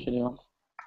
نمشي اليوم.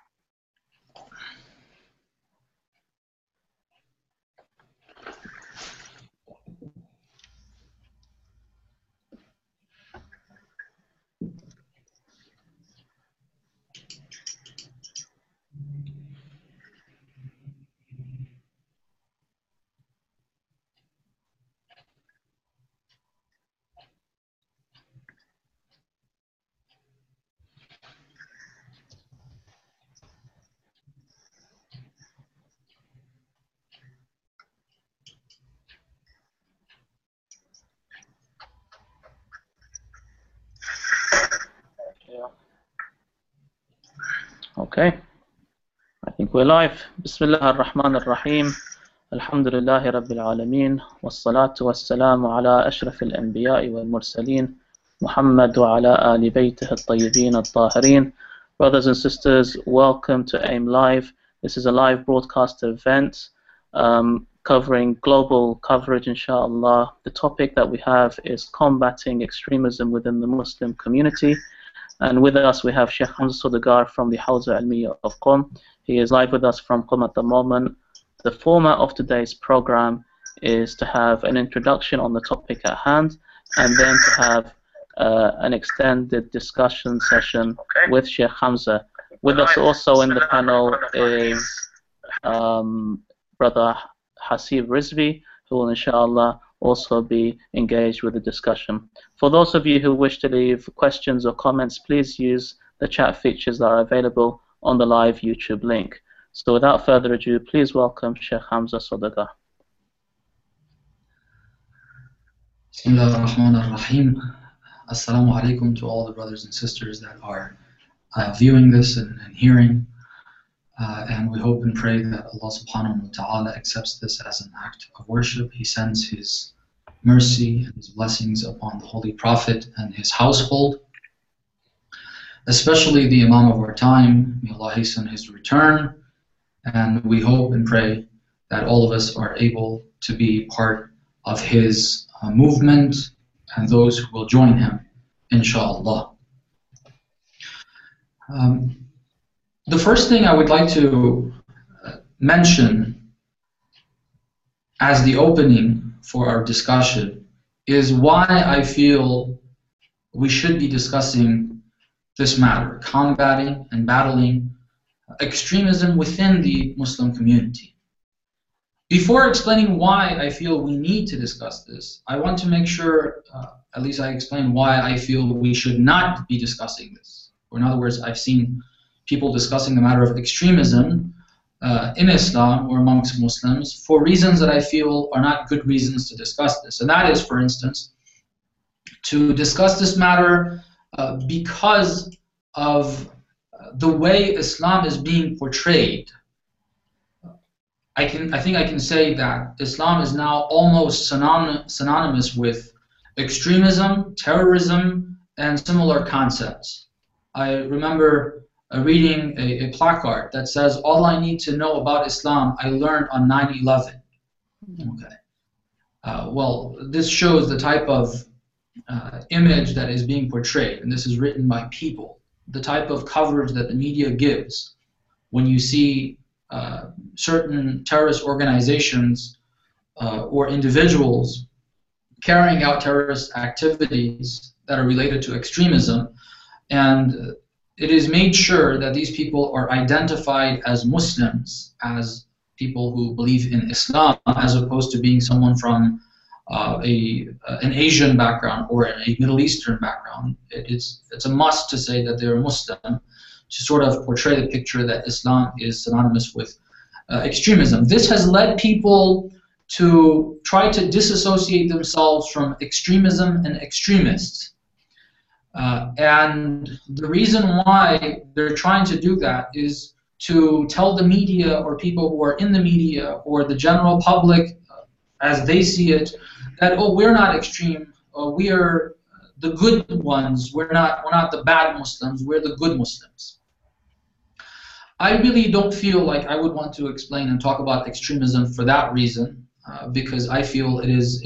Okay, I think we're live. Bismillah ar-Rahman ar-Rahim. Alhamdulillahi Rabbil Alameen. Wassalatu wassalamu ala ashraf al-anbiya'i wal-mursaleen. Muhammad wa ala ali baytihi at-tayyibin at-tahirin. Brothers and sisters, welcome to AIM Live. This is a live broadcast event covering global coverage, inshallah. The topic that we have is combating extremism within the Muslim community. And with us we have Sheikh Hamza Sodagar from the Hawza Almiya of Qom. He is live with us from Qom at the moment. The format of today's program is to have an introduction on the topic at hand, and then to have an extended discussion session with Sheikh Hamza. With us also in the panel is Brother Hasib Rizvi, who will inshallah also be engaged with the discussion. For those of you who wish to leave questions or comments, please use the chat features that are available on the live YouTube link. So without further ado, please welcome Sheikh Hamza Sodagar. Bismillah ar-Rahman ar-Rahim. Assalamu alaikum to all the brothers and sisters that are viewing this and hearing. And we hope and pray that Allah subhanahu wa ta'ala accepts this as an act of worship. He sends His mercy and His blessings upon the Holy Prophet and his household, especially the Imam of our time. May Allah hasten his return. And we hope and pray that all of us are able to be part of his movement and those who will join him, inshallah. The first thing I would like to mention as the opening for our discussion is why I feel we should be discussing this matter, combating and battling extremism within the Muslim community. Before explaining why I feel we need to discuss this, I want to make sure, at least I explain why I feel we should not be discussing this. Or in other words, I've seen people discussing the matter of extremism in Islam or amongst Muslims for reasons that I feel are not good reasons to discuss this. And that is, for instance, to discuss this matter because of the way Islam is being portrayed. I think I can say that Islam is now almost synonymous with extremism, terrorism, and similar concepts. I remember reading a placard that says, "All I need to know about Islam I learned on 9/11." Okay. Well, this shows the type of image that is being portrayed, and this is written by people. The type of coverage that the media gives when you see certain terrorist organizations or individuals carrying out terrorist activities that are related to extremism, and it is made sure that these people are identified as Muslims, as people who believe in Islam, as opposed to being someone from an Asian background or a Middle Eastern background. It's a must to say that they're Muslim, to sort of portray the picture that Islam is synonymous with extremism. This has led people to try to disassociate themselves from extremism and extremists. And the reason why they're trying to do that is to tell the media or people who are in the media or the general public as they see it that, oh, we're not extreme, we are the good ones, we're not the bad Muslims, we're the good Muslims. I really don't feel like I would want to explain and talk about extremism for that reason, because I feel it is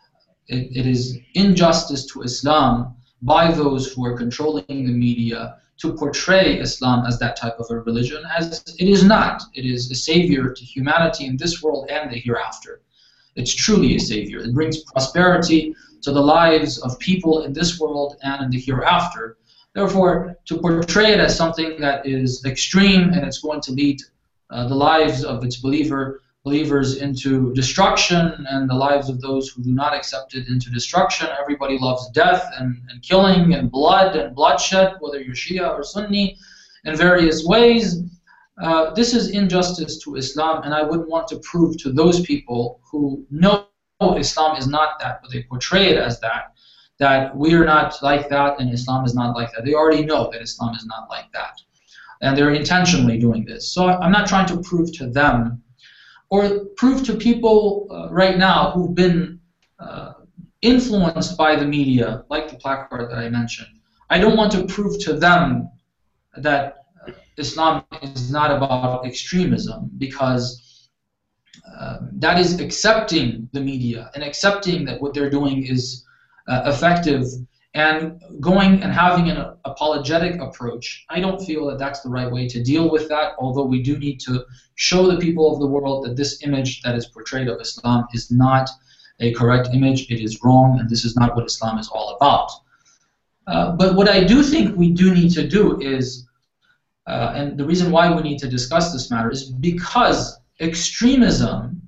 it is injustice to Islam by those who are controlling the media to portray Islam as that type of a religion, as it is not. It is a savior to humanity in this world and the hereafter. It's truly a savior. It brings prosperity to the lives of people in this world and in the hereafter. Therefore, to portray it as something that is extreme and it's going to lead the lives of its believers into destruction and the lives of those who do not accept it into destruction. Everybody loves death and killing and blood and bloodshed, whether you're Shia or Sunni, in various ways. This is injustice to Islam, and I wouldn't want to prove to those people who know Islam is not that, but they portray it as that we are not like that and Islam is not like that. They already know that Islam is not like that. And they're intentionally doing this. So I'm not trying to prove to them or prove to people right now who've been influenced by the media, like the placard that I mentioned. I don't want to prove to them that Islam is not about extremism, because that is accepting the media and accepting that what they're doing is effective and going and having an apologetic approach. I don't feel that that's the right way to deal with that, although we do need to show the people of the world that this image that is portrayed of Islam is not a correct image. It is wrong, and this is not what Islam is all about. But what I do think we do need to do is, and the reason why we need to discuss this matter is because extremism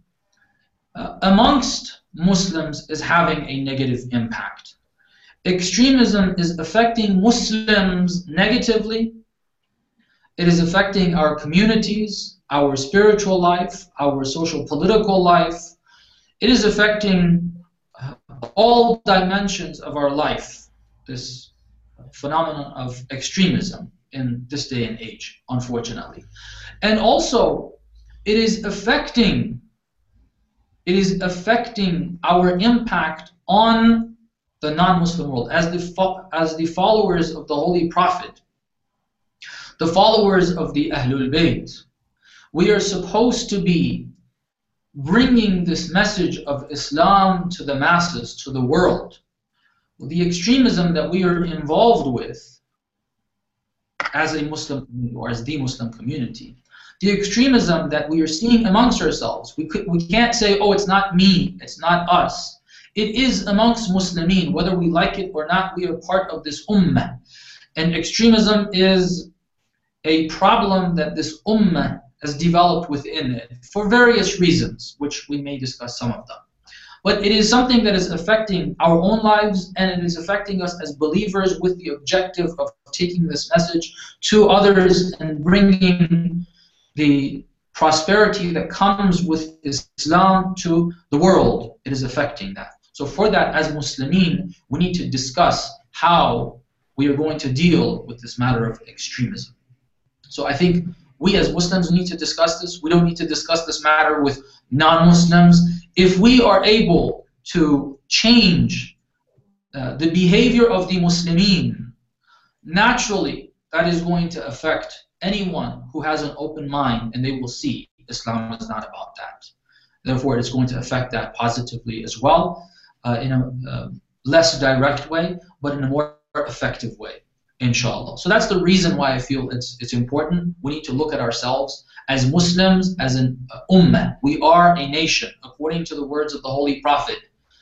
amongst Muslims is having a negative impact. Extremism is affecting Muslims negatively. It is affecting our communities, our spiritual life, our social political life. It is affecting all dimensions of our life, this phenomenon of extremism in this day and age, unfortunately. And also, it is affecting our impact on the non-Muslim world, as the followers of the Holy Prophet, the followers of the Ahlul Bayt. We are supposed to be bringing this message of Islam to the masses, to the world. The extremism that we are involved with as a Muslim community, or as the Muslim community, the extremism that we are seeing amongst ourselves, we can't say, oh, it's not me, it's not us. It is amongst Muslimin, whether we like it or not. We are part of this ummah. And extremism is a problem that this ummah has developed within it for various reasons, which we may discuss some of them. But it is something that is affecting our own lives, and it is affecting us as believers with the objective of taking this message to others and bringing the prosperity that comes with Islam to the world. It is affecting that. So for that, as Muslimin, we need to discuss how we are going to deal with this matter of extremism. So I think we as Muslims need to discuss this. We don't need to discuss this matter with non-Muslims. If we are able to change the behavior of the Muslimin, naturally that is going to affect anyone who has an open mind, and they will see Islam is not about that. Therefore, it's going to affect that positively as well, in a less direct way, but in a more effective way, inshallah. So that's the reason why I feel it's important. We need to look at ourselves as Muslims, as an ummah. We are a nation, according to the words of the Holy Prophet.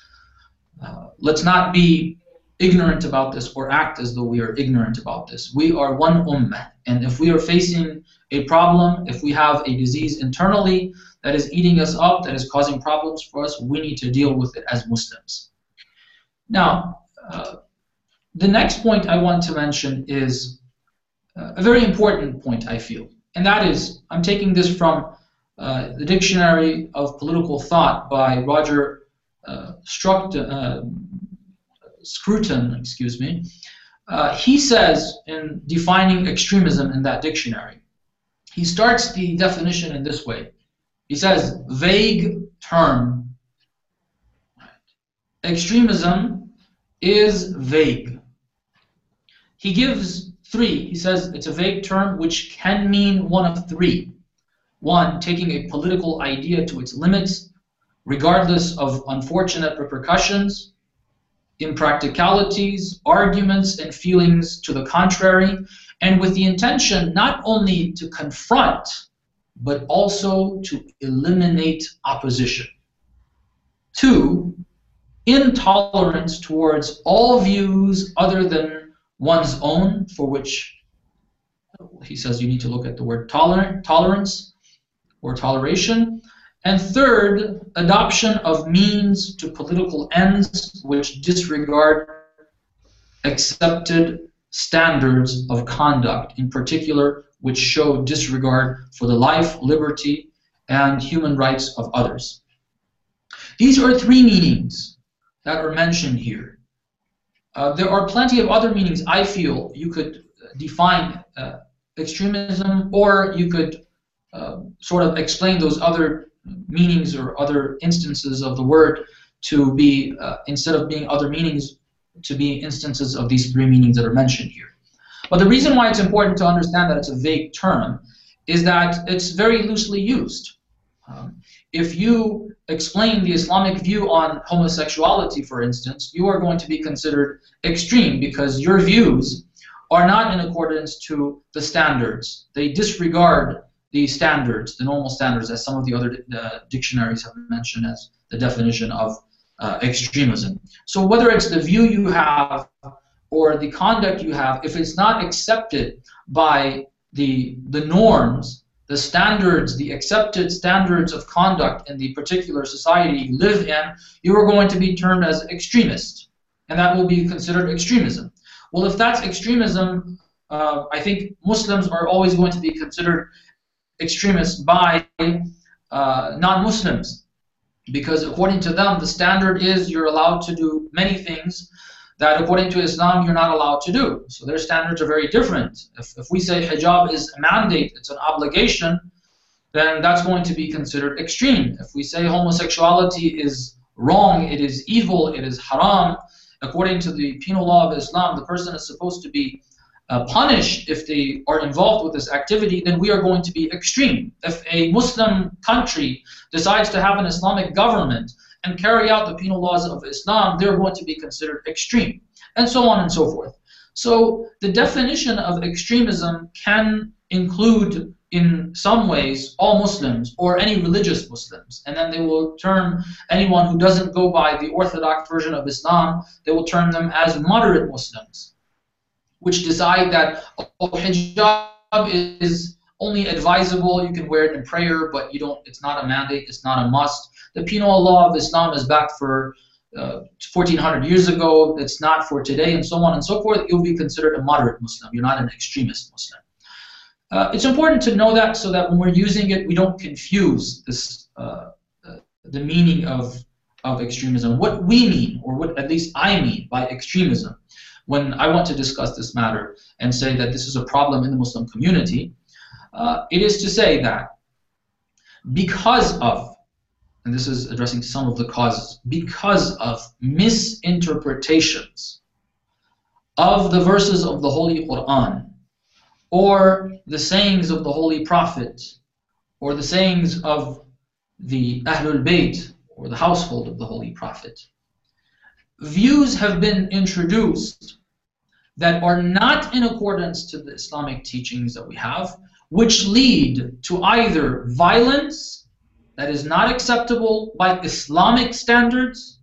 Let's not be ignorant about this or act as though we are ignorant about this. We are one ummah, and if we are facing a problem, if we have a disease internally that is eating us up, that is causing problems for us, we need to deal with it as Muslims. Now, the next point I want to mention is a very important point, I feel, and that is, I'm taking this from the Dictionary of Political Thought by Roger Scruton, excuse me. He says, in defining extremism in that dictionary, he starts the definition in this way. He says, vague term. Extremism is vague. He gives three. He says it's a vague term which can mean one of three. One, taking a political idea to its limits, regardless of unfortunate repercussions, impracticalities, arguments, and feelings to the contrary, and with the intention not only to confront, but also to eliminate opposition. 2, intolerance towards all views other than one's own, for which he says you need to look at the word tolerance or toleration. And 3rd, adoption of means to political ends which disregard accepted standards of conduct, in particular which show disregard for the life, liberty, and human rights of others. These are 3 meanings that are mentioned here. There are plenty of other meanings. I feel you could define extremism, or you could sort of explain those other meanings or other instances of the word to be, instead of being other meanings, to be instances of these 3 meanings that are mentioned here. But the reason why it's important to understand that it's a vague term is that it's very loosely used. If you explain the Islamic view on homosexuality, for instance, you are going to be considered extreme because your views are not in accordance to the standards. They disregard the standards, the normal standards, as some of the other dictionaries have mentioned as the definition of extremism. So whether it's the view you have or the conduct you have, if it's not accepted by the norms, the standards, the accepted standards of conduct in the particular society you live in, you are going to be termed as extremist, and that will be considered extremism. Well, if that's extremism, I think Muslims are always going to be considered extremists by non-Muslims, because according to them, the standard is you're allowed to do many things that according to Islam you're not allowed to do. So their standards are very different. If we say hijab is a mandate, it's an obligation, then that's going to be considered extreme. If we say homosexuality is wrong, it is evil, it is haram, according to the penal law of Islam, the person is supposed to be punished if they are involved with this activity, then we are going to be extreme. If a Muslim country decides to have an Islamic government and carry out the penal laws of Islam, they're going to be considered extreme, and so on and so forth. So the definition of extremism can include, in some ways, all Muslims or any religious Muslims, and then they will term anyone who doesn't go by the orthodox version of Islam, they will term them as moderate Muslims, which decide that hijab is only advisable, you can wear it in prayer, but you don't, it's not a mandate, it's not a must. The penal law of Islam is back for 1400 years ago, it's not for today, and so on and so forth. You'll be considered a moderate Muslim, you're not an extremist Muslim. It's important to know that so that when we're using it, we don't confuse this, the meaning of extremism. What we mean, or what at least I mean by extremism, when I want to discuss this matter and say that this is a problem in the Muslim community, it is to say that because of, and this is addressing some of the causes, because of misinterpretations of the verses of the Holy Quran, or the sayings of the Holy Prophet, or the sayings of the Ahlul Bayt, or the household of the Holy Prophet, views have been introduced that are not in accordance to the Islamic teachings that we have, which lead to either violence that is not acceptable by Islamic standards,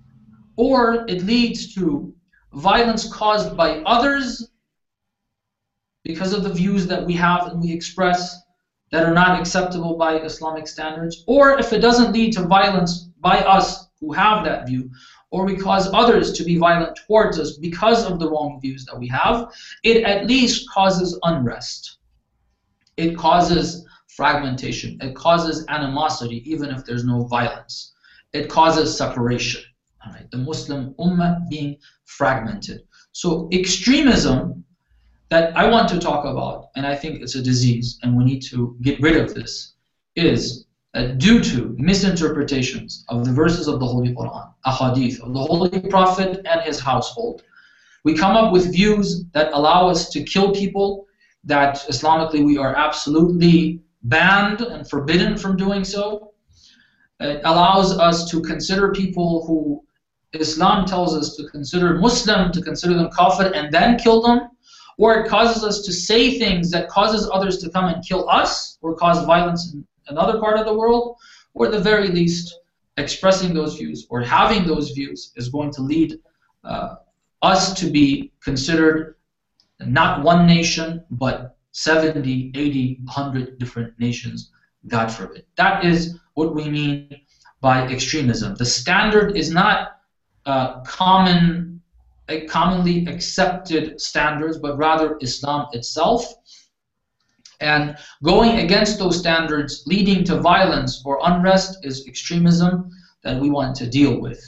or it leads to violence caused by others because of the views that we have and we express that are not acceptable by Islamic standards, or if it doesn't lead to violence by us who have that view, or we cause others to be violent towards us because of the wrong views that we have, it at least causes unrest. It causes fragmentation. It causes animosity, even if there's no violence. It causes separation. All right? The Muslim Ummah being fragmented. So extremism that I want to talk about, and I think it's a disease, and we need to get rid of this, is due to misinterpretations of the verses of the Holy Quran, ahadith of the Holy Prophet and his household. We come up with views that allow us to kill people, that Islamically we are absolutely banned and forbidden from doing so. It allows us to consider people who Islam tells us to consider Muslim, to consider them kafir and then kill them. or it causes us to say things that causes others to come and kill us or cause violence in another part of the world, or at the very least, expressing those views or having those views is going to lead us to be considered not one nation, but 70, 80, 100 different nations, God forbid. That is what we mean by extremism. The standard is not commonly accepted standards, but rather Islam itself. And going against those standards, leading to violence or unrest, is extremism that we want to deal with.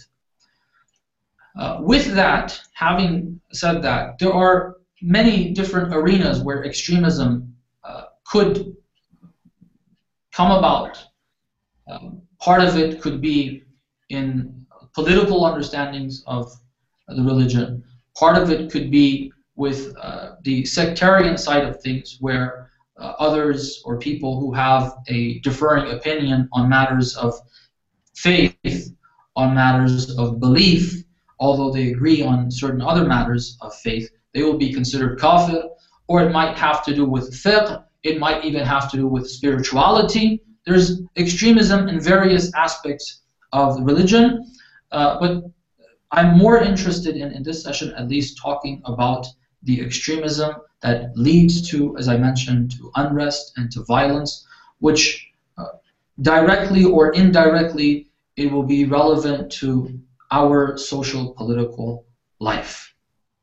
With that, having said that, there are many different arenas where extremism could come about. Part of it could be in political understandings of the religion. Part of it could be with the sectarian side of things, where others or people who have a differing opinion on matters of faith, on matters of belief, although they agree on certain other matters of faith, they will be considered kafir. Or it might have to do with fiqh, it might even have to do with spirituality. There's extremism in various aspects of religion, but I'm more interested in this session at least talking about the extremism that leads to, as I mentioned, to unrest and to violence, which directly or indirectly it will be relevant to our social political life.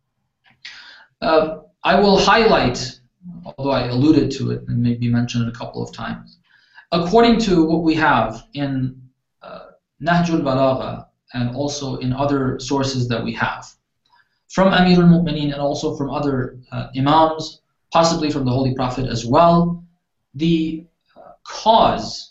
I will highlight, although I alluded to it and maybe mentioned it a couple of times, according to what we have in Nahj al-Balagha and also in other sources that we have, from Amir al-Mu'mineen and also from other Imams, possibly from the Holy Prophet as well, the cause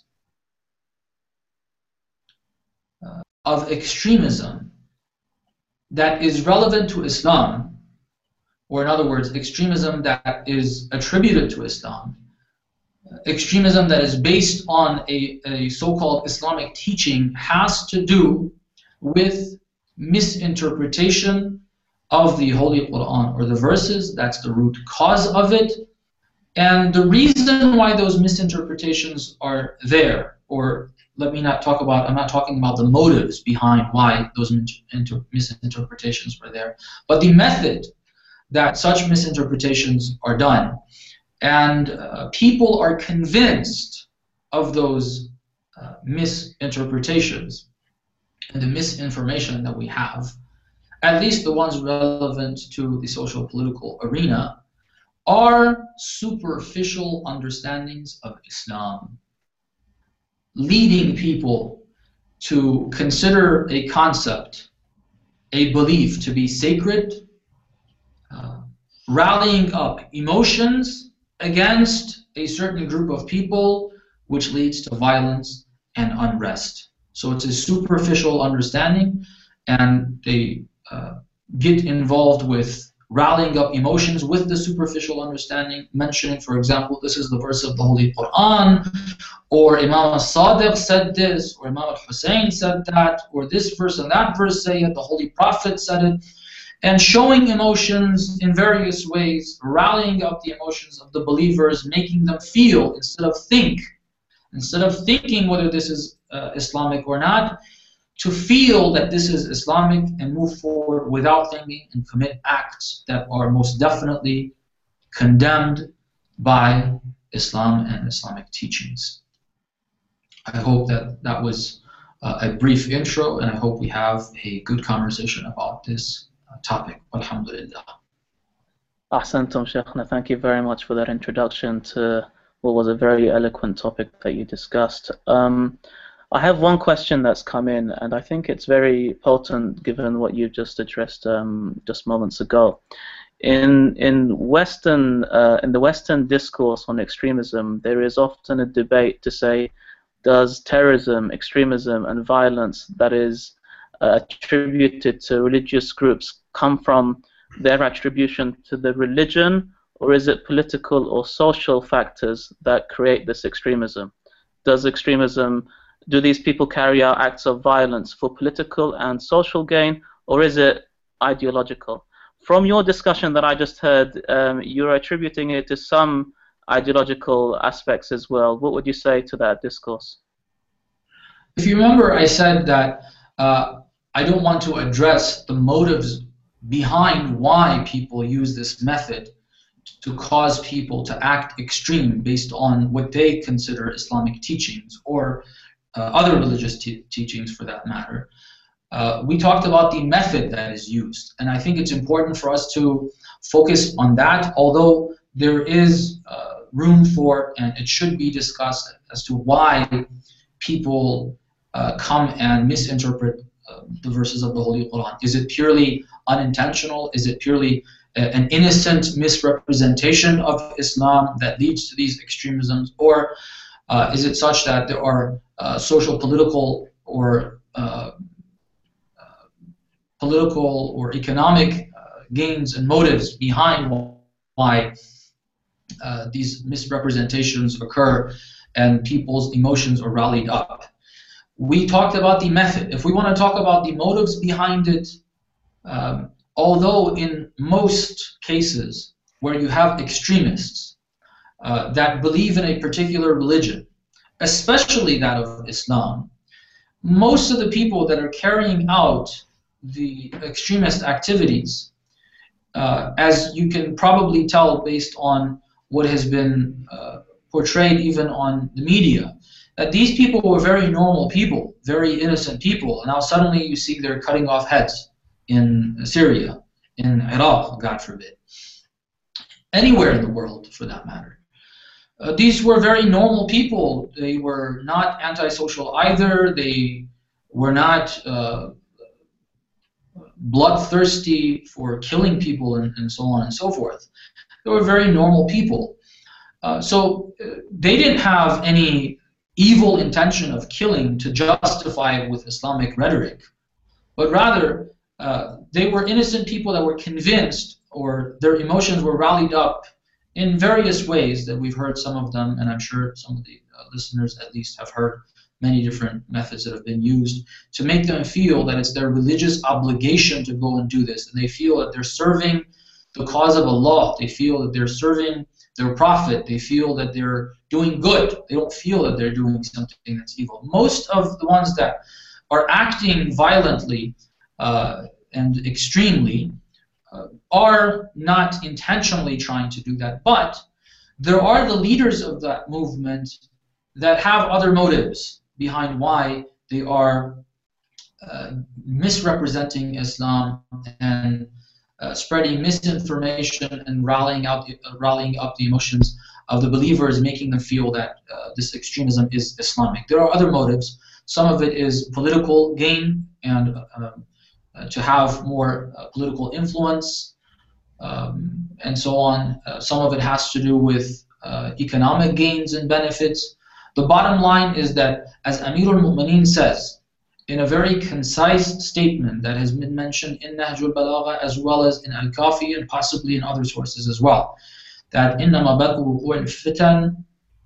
of extremism that is relevant to Islam, or in other words, extremism that is attributed to Islam, extremism that is based on a so-called Islamic teaching, has to do with misinterpretation of the Holy Quran or the verses. That's the root cause of it. And the reason why those misinterpretations are there, or let me not talk about, I'm not talking about the motives behind why those misinterpretations were there, but the method that such misinterpretations are done. And people are convinced of those misinterpretations and the misinformation that we have, at least the ones relevant to the social political arena, are superficial understandings of Islam, leading people to consider a concept, a belief to be sacred, rallying up emotions against a certain group of people, which leads to violence and unrest. So it's a superficial understanding, and they get involved with rallying up emotions with the superficial understanding, mentioning, for example, this is the verse of the Holy Quran, or Imam al-Sadiq said this, or Imam al-Hussein said that, or this verse and that verse say it, the Holy Prophet said it, and showing emotions in various ways, rallying up the emotions of the believers, making them feel instead of think, instead of thinking whether this is Islamic or not, to feel that this is Islamic and move forward without thinking and commit acts that are most definitely condemned by Islam and Islamic teachings. I hope that that was a brief intro, and I hope we have a good conversation about this topic. Alhamdulillah. Ahsantum, Shaykhna. Thank you very much for that introduction to what was a very eloquent topic that you discussed. I have one question that's come in, and I think it's very potent given what you just addressed just moments ago. In the Western discourse on extremism, there is often a debate to say, does terrorism, extremism, and violence that is attributed to religious groups come from their attribution to the religion, or is it political or social factors that create this extremism? Do these people carry out acts of violence for political and social gain, or is it ideological? from your discussion that I just heard, you're attributing it to some ideological aspects as well. What would you say to that discourse? If you remember, I said that I don't want to address the motives behind why people use this method to cause people to act extreme based on what they consider Islamic teachings or other religious teachings for that matter. We talked about the method that is used, and I think it's important for us to focus on that, although there is room for, and it should be discussed as to why people come and misinterpret the verses of the Holy Quran. Is it purely unintentional? Is it purely an innocent misrepresentation of Islam that leads to these extremisms? Or is it such that there are social, political, or economic gains and motives behind why these misrepresentations occur and people's emotions are rallied up? We talked about the method. If we want to talk about the motives behind it, although in most cases where you have extremists that believe in a particular religion, especially that of Islam, most of the people that are carrying out the extremist activities, as you can probably tell based on what has been portrayed even on the media, that these people were very normal people, very innocent people, and now suddenly you see they're cutting off heads in Syria, in Iraq, God forbid, anywhere in the world for that matter. These were very normal people. They were not antisocial either. They were not bloodthirsty for killing people and so on and so forth. They were very normal people. So they didn't have any evil intention of killing to justify it with Islamic rhetoric, but rather they were innocent people that were convinced, or their emotions were rallied up in various ways that we've heard some of them, and I'm sure some of the listeners at least have heard many different methods that have been used to make them feel that it's their religious obligation to go and do this, and they feel that they're serving the cause of Allah, they feel that they're serving their prophet, they feel that they're doing good, they don't feel that they're doing something that's evil. Most of the ones that are acting violently and extremely are not intentionally trying to do that, but there are the leaders of that movement that have other motives behind why they are misrepresenting Islam and spreading misinformation and rallying up the emotions of the believers, making them feel that this extremism is Islamic. There are other motives. Some of it is political gain and to have more political influence and so on. Some of it has to do with economic gains and benefits. The bottom line is that, as Amir al-Mu'mineen says, in a very concise statement that has been mentioned in Nahj al-Balagha as well as in Al-Kafi and possibly in other sources as well, that إِنَّمَا بَدْءُ وُقُوعِ الْفِتَنِ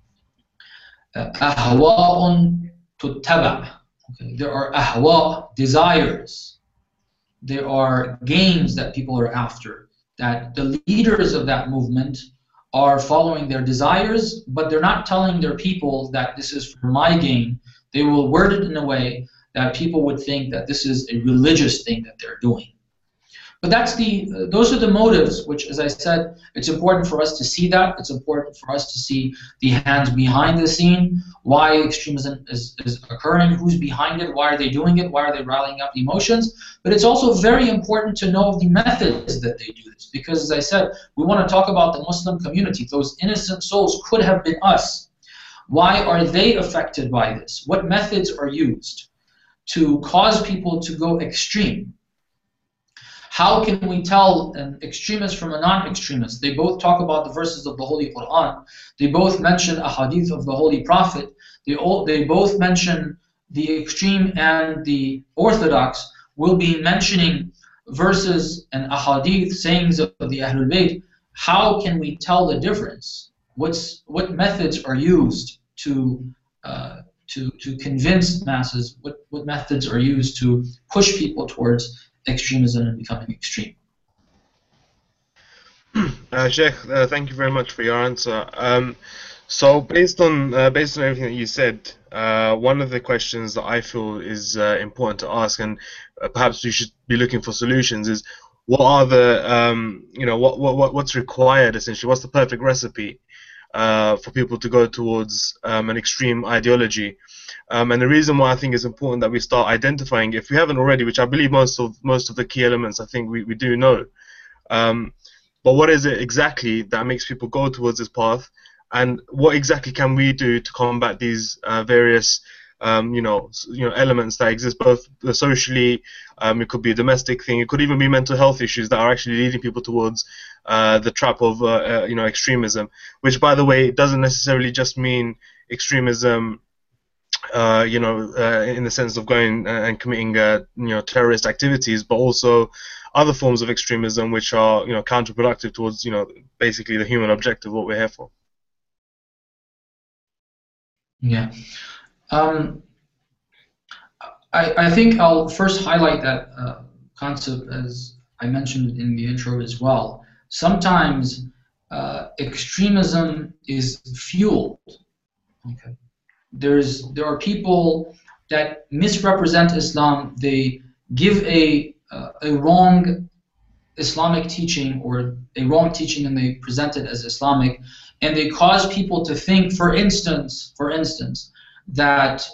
أَهْوَاءٌ تُتَّبَعُ. There are ahwa, desires. There are gains that people are after, that the leaders of that movement are following their desires, but they're not telling their people that this is for my gain. They will word it in a way that people would think that this is a religious thing that they're doing. But that's those are the motives, which, as I said, it's important for us to see that. It's important for us to see the hands behind the scene, why extremism is occurring, who's behind it, why are they doing it, why are they rallying up emotions. But it's also very important to know the methods that they do this, because, as I said, we want to talk about the Muslim community. Those innocent souls could have been us. Why are they affected by this? What methods are used to cause people to go extreme? How can we tell an extremist from a non-extremist? They both talk about the verses of the Holy Quran. They both mention a hadith of the Holy Prophet. They both mention the extreme and the orthodox will be mentioning verses and ahadith, sayings of the Ahlul Bayt. How can we tell the difference? What methods are used to convince masses? What methods are used to push people towards extremism and becoming extreme? Sheikh, thank you very much for your answer. So based on everything that you said, one of the questions that I feel is important to ask, and perhaps we should be looking for solutions, is what are the what's required essentially? What's the perfect recipe for people to go towards an extreme ideology? And the reason why I think it's important that we start identifying, if we haven't already, which I believe most of the key elements, I think we do know. Um, but what is it exactly that makes people go towards this path, and what exactly can we do to combat these various elements that exist both socially? It could be a domestic thing. It could even be mental health issues that are actually leading people towards the trap of extremism. Which, by the way, doesn't necessarily just mean extremism. In the sense of going and committing terrorist activities, but also other forms of extremism which are counterproductive towards basically the human objective, what we're here for. Yeah. I think I'll first highlight that concept, as I mentioned in the intro as well. Sometimes extremism is fueled. Okay. There are people that misrepresent Islam. They give a wrong Islamic teaching, or a wrong teaching, and they present it as Islamic, and they cause people to think, for instance, that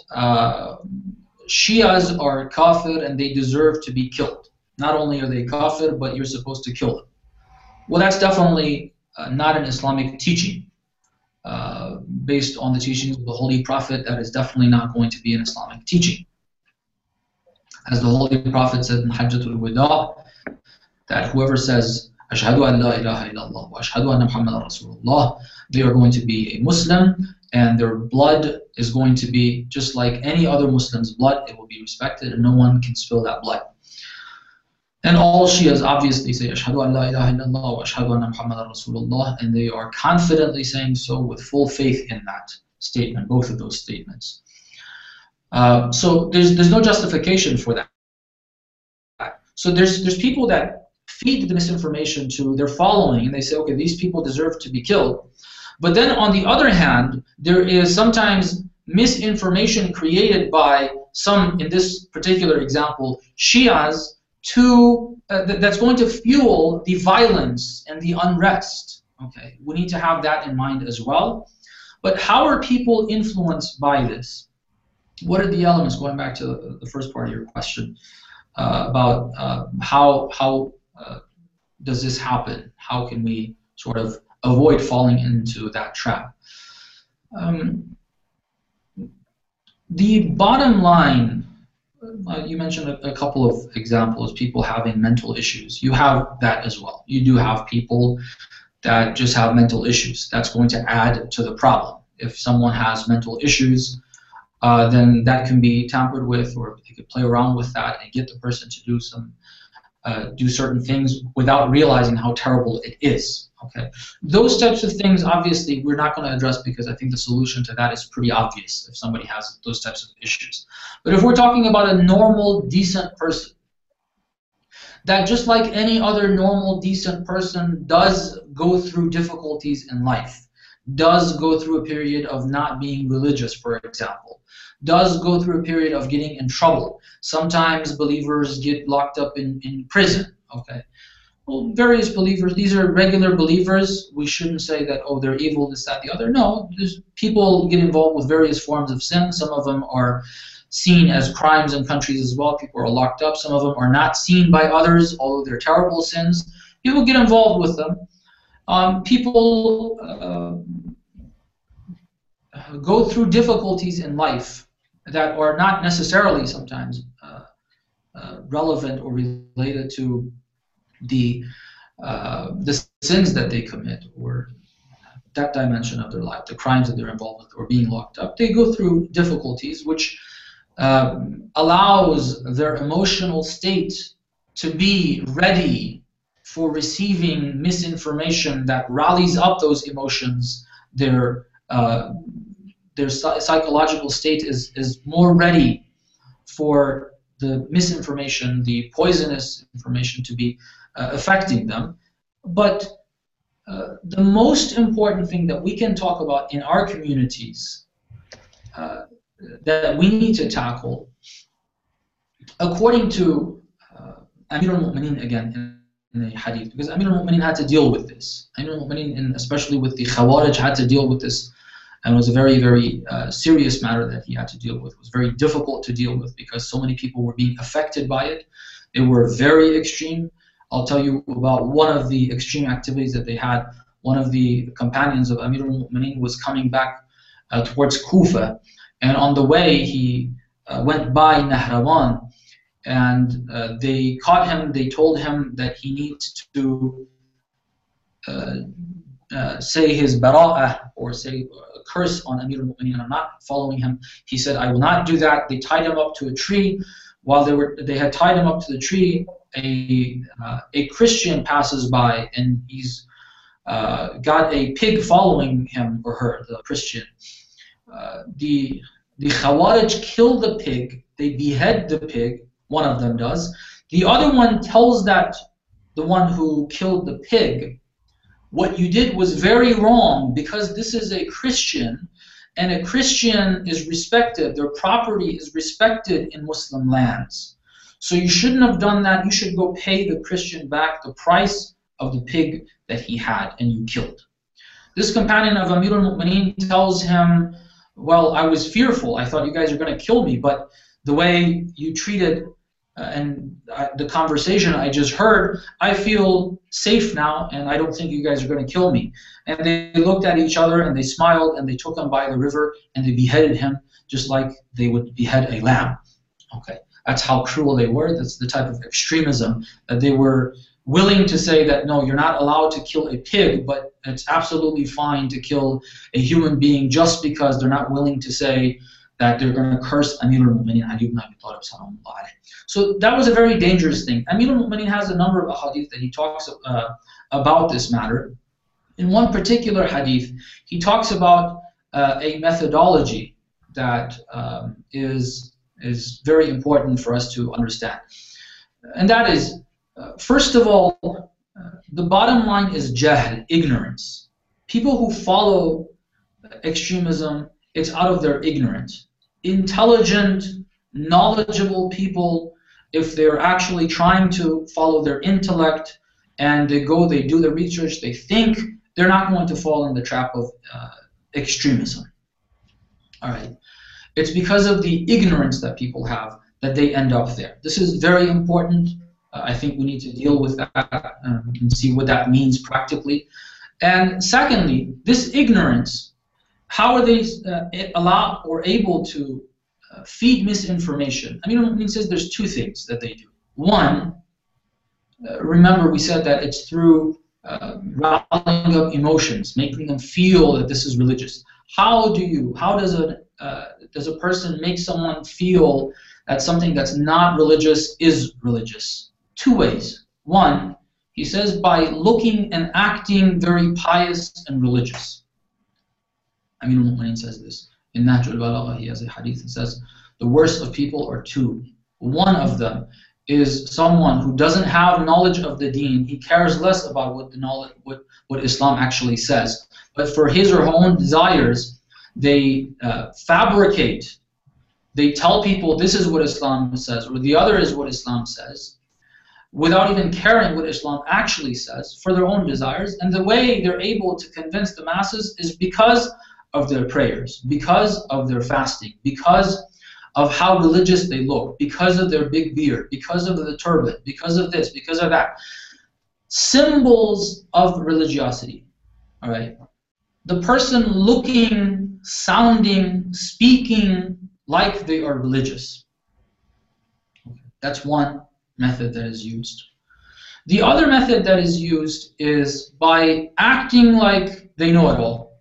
Shias are kafir and they deserve to be killed. Not only are they kafir, but you're supposed to kill them. Well, that's definitely not an Islamic teaching. Based on the teachings of the Holy Prophet, that is definitely not going to be an Islamic teaching. As the Holy Prophet said in Hajjatul Wada, that whoever says, Ashhadu an la ilaha illallah wa ashhadu anna Muhammadan Rasulullah, they are going to be a Muslim, and their blood is going to be just like any other Muslim's blood. It will be respected, and no one can spill that blood. And all Shias obviously say, Ashhadu an la ilaha illallah wa ashhadu anna Muhammadan Rasulullah, and they are confidently saying so with full faith in that statement, both of those statements. So there's no justification for that. So there's people that feed the misinformation to their following, and they say, okay, these people deserve to be killed. But then on the other hand, there is sometimes misinformation created by some, in this particular example, Shias, that's going to fuel the violence and the unrest. Okay, we need to have that in mind as well. But how are people influenced by this? What are the elements, going back to the first part of your question, about how does this happen? How can we sort of avoid falling into that trap? The bottom line, you mentioned a couple of examples, people having mental issues. You have that as well. You do have people that just have mental issues. That's going to add to the problem. If someone has mental issues, then that can be tampered with, or they could play around with that and get the person to do certain things without realizing how terrible it is. Okay, those types of things, obviously, we're not going to address, because I think the solution to that is pretty obvious if somebody has those types of issues. But if we're talking about a normal, decent person, that just like any other normal, decent person does go through difficulties in life, does go through a period of not being religious, for example, does go through a period of getting in trouble. Sometimes believers get locked up in prison. Okay. Well, various believers, these are regular believers. We shouldn't say that, oh, they're evil, this, that, the other. No, people get involved with various forms of sin. Some of them are seen as crimes in countries as well. People are locked up. Some of them are not seen by others, although they're terrible sins. People get involved with them. People go through difficulties in life that are not necessarily sometimes relevant or related to the sins that they commit, or that dimension of their life, the crimes that they're involved with, or being locked up. They go through difficulties, which allows their emotional state to be ready for receiving misinformation that rallies up those emotions. Their psychological state is more ready for the misinformation, the poisonous information, to be affecting them. But the most important thing that we can talk about in our communities that we need to tackle, according to Amir al-Mu'mineen again in the hadith, because Amir al-Mu'mineen had to deal with this. Amir al-Mu'mineen, and especially with the Khawarij, had to deal with this, and it was a very, very serious matter that he had to deal with. It was very difficult to deal with because so many people were being affected by it. They were very extreme. I'll tell you about one of the extreme activities that they had. One of the companions of Amir al-Mu'mineen was coming back towards Kufa, and on the way he went by Nahrawan, and they caught him. They told him that he needs to say his bara'ah, or say a curse on Amir al-Mu'mineen. I'm not following him. He said, I will not do that. They tied him up to a tree. While they had tied him up to the tree, a Christian passes by, and he's got a pig following him or her, the Christian. The Khawarij kill the pig. They behead the pig. One of them does. The other one tells that the one who killed the pig, what you did was very wrong, because this is a Christian, and a Christian is respected. Their property is respected in Muslim lands. So you shouldn't have done that. You should go pay the Christian back the price of the pig that he had and you killed. This companion of Amir al-Mu'mineen tells him, well, I was fearful. I thought you guys are going to kill me, but the way you treated the conversation I just heard, I feel safe now, and I don't think you guys are going to kill me. And they looked at each other, and they smiled, and they took him by the river, and they beheaded him just like they would behead a lamb. Okay, that's how cruel they were. That's the type of extremism that they were willing to say that, no, you're not allowed to kill a pig, but it's absolutely fine to kill a human being just because they're not willing to say that they're going to curse Amir al-Mu'mineen Ali ibn Abi Talib sallallahu alayhi. So that was a very dangerous thing. Amir al-Mu'mineen has a number of hadith that he talks about this matter. In one particular hadith, he talks about a methodology that is very important for us to understand. And that is, first of all, the bottom line is jahl, ignorance. People who follow extremism, it's out of their ignorance. Intelligent, knowledgeable people, if they're actually trying to follow their intellect and they do the research, they think, they're not going to fall in the trap of extremism. All right. It's because of the ignorance that people have that they end up there. This is very important. I think we need to deal with that and see what that means practically. And secondly, this ignorance, how are they allowed or able to feed misinformation? Amir al-Mu'mineen says there's two things that they do. One, remember we said that it's through rallying up emotions, making them feel that this is religious. How does a person make someone feel that something that's not religious is religious? Two ways. One, he says by looking and acting very pious and religious. Amir al-Mu'mineen says this. In Nahj al-Balagha, he has a hadith that says, the worst of people are two. One of them is someone who doesn't have knowledge of the deen. He cares less about what Islam actually says. But for his or her own desires, they fabricate. They tell people this is what Islam says, or the other is what Islam says, without even caring what Islam actually says, for their own desires. And the way they're able to convince the masses is because of their prayers, because of their fasting, because of how religious they look, because of their big beard, because of the turban, because of this, because of that. Symbols of religiosity. All right. The person looking, sounding, speaking like they are religious. That's one method that is used. The other method that is used is by acting like they know it all.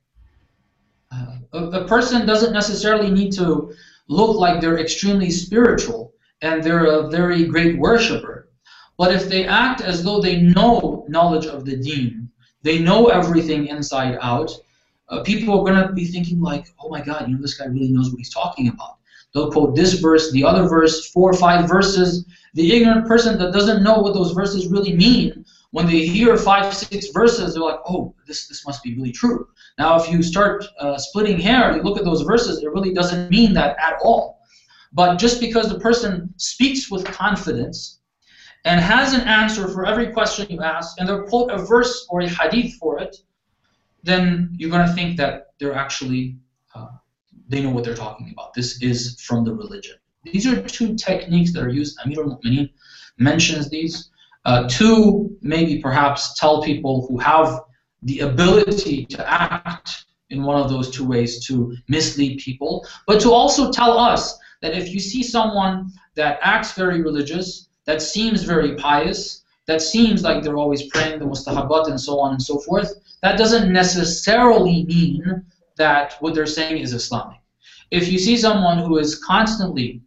A person doesn't necessarily need to look like they're extremely spiritual and they're a very great worshiper. But if they act as though they know knowledge of the deen, they know everything inside out, people are going to be thinking like, oh my God, this guy really knows what he's talking about. They'll quote this verse, the other verse, 4 or 5 verses. The ignorant person that doesn't know what those verses really mean, when they hear 5, 6 verses, they're like, oh, this must be really true. Now, if you start splitting hair, you look at those verses, it really doesn't mean that at all. But just because the person speaks with confidence and has an answer for every question you ask, and they'll quote a verse or a hadith for it, then you're going to think that they're actually, they know what they're talking about. This is from the religion. These are 2 techniques that are used. Amir al-Mu'mineen mentions these. 2, maybe perhaps tell people who have the ability to act in one of those 2 ways to mislead people, but to also tell us that if you see someone that acts very religious, that seems very pious, that seems like they're always praying the mustahabat and so on and so forth, that doesn't necessarily mean that what they're saying is Islamic. If you see someone who is constantly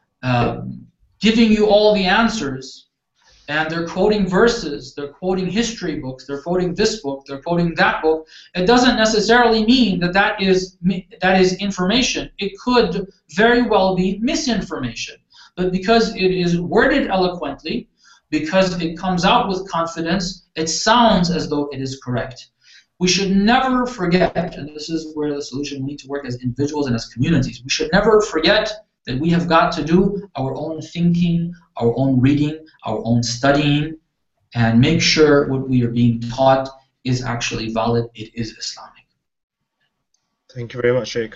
giving you all the answers, and they're quoting verses, they're quoting history books, they're quoting this book, they're quoting that book, it doesn't necessarily mean that that is information. It could very well be misinformation. But because it is worded eloquently, because it comes out with confidence, it sounds as though it is correct. We should never forget, and this is where the solution, we need to work as individuals and as communities, we should never forget that we have got to do our own thinking, our own reading, our own studying, and make sure what we are being taught is actually valid, it is Islamic. Thank you very much, Sheikh.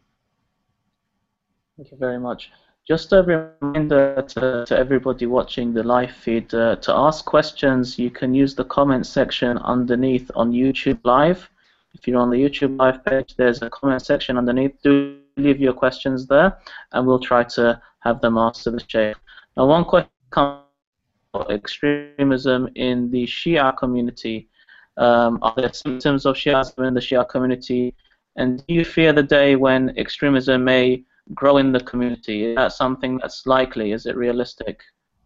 Thank you very much. Just a reminder to everybody watching the live feed, to ask questions, you can use the comment section underneath on YouTube Live. If you're on the YouTube Live page, there's a comment section underneath. Do leave your questions there, and we'll try to have them asked to the Shaykh. Now, one question comes about extremism in the Shia community. Are there symptoms of Shiism in the Shia community? And do you fear the day when extremism may grow in the community? Is that something that's likely? Is it realistic?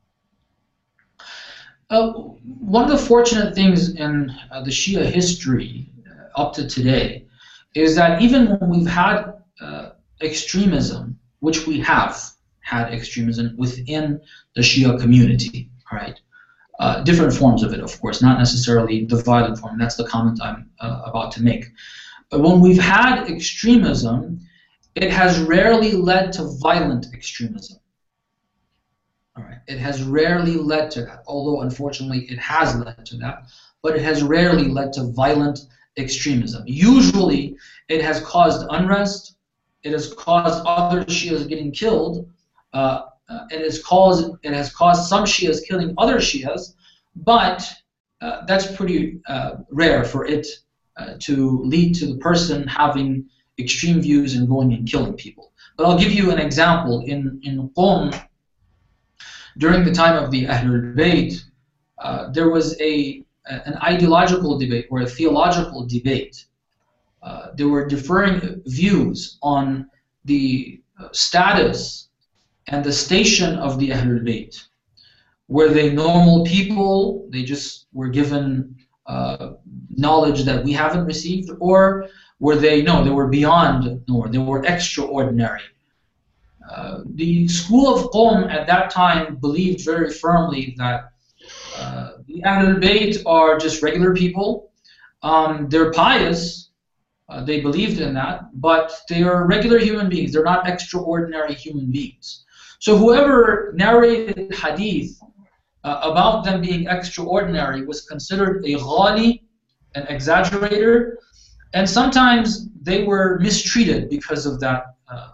One of the fortunate things in the Shia history up to today is that even when we've had extremism, which we have had extremism within the Shia community, right? Different forms of it, of course, not necessarily the violent form. That's the comment I'm about to make. But when we've had extremism, it has rarely led to violent extremism. All right, it has rarely led to that, although unfortunately it has led to that, but it has rarely led to violent extremism. Usually, it has caused unrest. It has caused other Shias getting killed. It has caused some Shias killing other Shias, but that's pretty rare for it to lead to the person having extreme views and going and killing people. But I'll give you an example. In Qom, during the time of the Ahlul Bayt, there was an ideological debate or a theological debate. There were differing views on the status and the station of the Ahlul Bayt. Were they normal people? They just were given knowledge that we haven't received? Or were they, no, they were beyond normal, they were extraordinary. The school of Qom at that time believed very firmly that the Ahlul Bayt are just regular people. They're pious, they believed in that, but they are regular human beings. They're not extraordinary human beings. So whoever narrated hadith about them being extraordinary was considered a ghali, an exaggerator, and sometimes they were mistreated because of that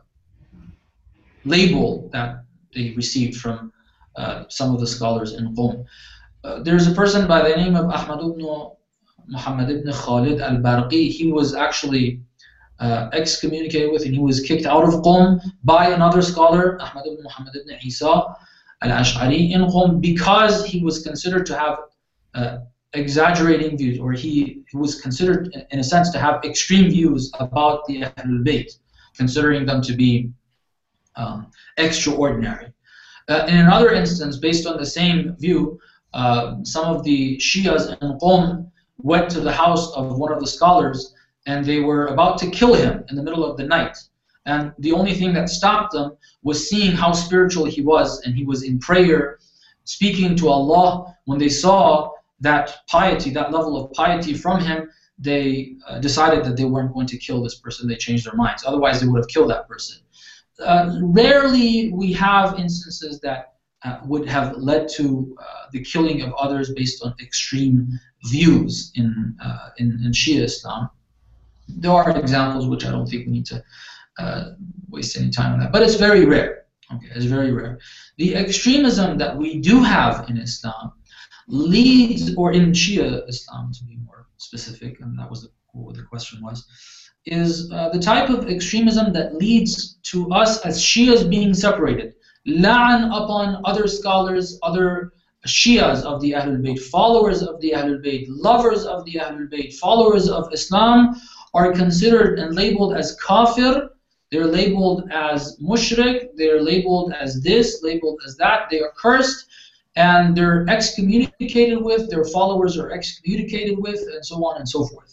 label that they received from some of the scholars in Qom. There's a person by the name of Ahmad ibn Muhammad ibn Khalid al-Barqi. He was actually excommunicated with, and he was kicked out of Qom by another scholar, Ahmad ibn Muhammad ibn Isa al-Ash'ari in Qom, because he was considered to have exaggerating views, or he was considered in a sense to have extreme views about the Ahlul Bayt, considering them to be extraordinary. In another instance, based on the same view, some of the Shias in Qom went to the house of one of the scholars, and they were about to kill him in the middle of the night. And the only thing that stopped them was seeing how spiritual he was, and he was in prayer, speaking to Allah. When they saw that piety, that level of piety from him, they decided that they weren't going to kill this person. They changed their minds. Otherwise, they would have killed that person. Rarely we have instances that would have led to the killing of others based on extreme views in Shia Islam. There are examples which I don't think we need to waste any time on that, but it's very rare. Okay, it's very rare. The extremism that we do have in Islam leads, or in Shia Islam to be more specific, and that was what the question was, is the type of extremism that leads to us as Shias being separated. La'an upon other scholars, other Shias of the Ahlul Bayt, followers of the Ahlul Bayt, lovers of the Ahlul Bayt, followers of Islam are considered and labeled as kafir. They're labeled as mushrik, they're labeled as this, labeled as that, they are cursed, and they're excommunicated with, their followers are excommunicated with, and so on and so forth.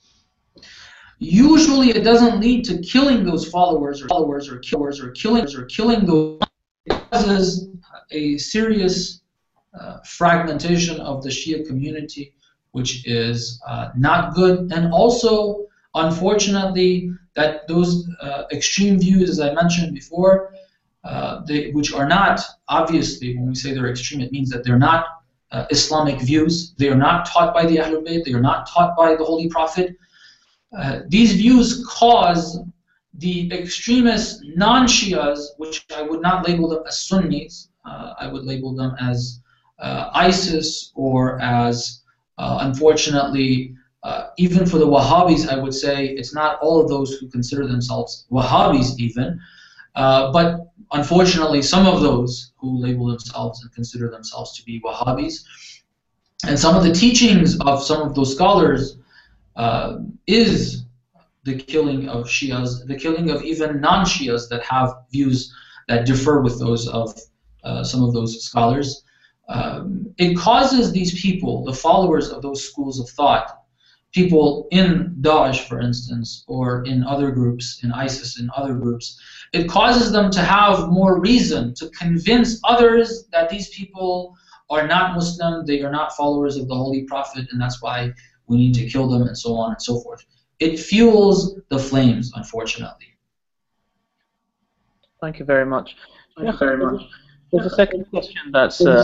Usually it doesn't lead to killing those followers or killing those. It causes a serious fragmentation of the Shia community, which is not good, and also, unfortunately, that those extreme views, as I mentioned before, which are not, obviously, when we say they're extreme, it means that they're not Islamic views. They are not taught by the Ahlul Bayt. They are not taught by the Holy Prophet. These views cause the extremist non-Shias, which I would not label them as Sunnis, I would label them as ISIS, or as, unfortunately, even for the Wahhabis, I would say it's not all of those who consider themselves Wahhabis even, but unfortunately some of those who label themselves and consider themselves to be Wahhabis. And some of the teachings of some of those scholars is the killing of Shias, the killing of even non-Shias that have views that differ with those of some of those scholars. It causes these people, the followers of those schools of thought, people in Daesh, for instance, or in other groups, in ISIS, in other groups, it causes them to have more reason to convince others that these people are not Muslim, they are not followers of the Holy Prophet, and that's why we need to kill them, and so on and so forth. It fuels the flames, unfortunately. Thank you very much. Thank you very much. There's a second question that's on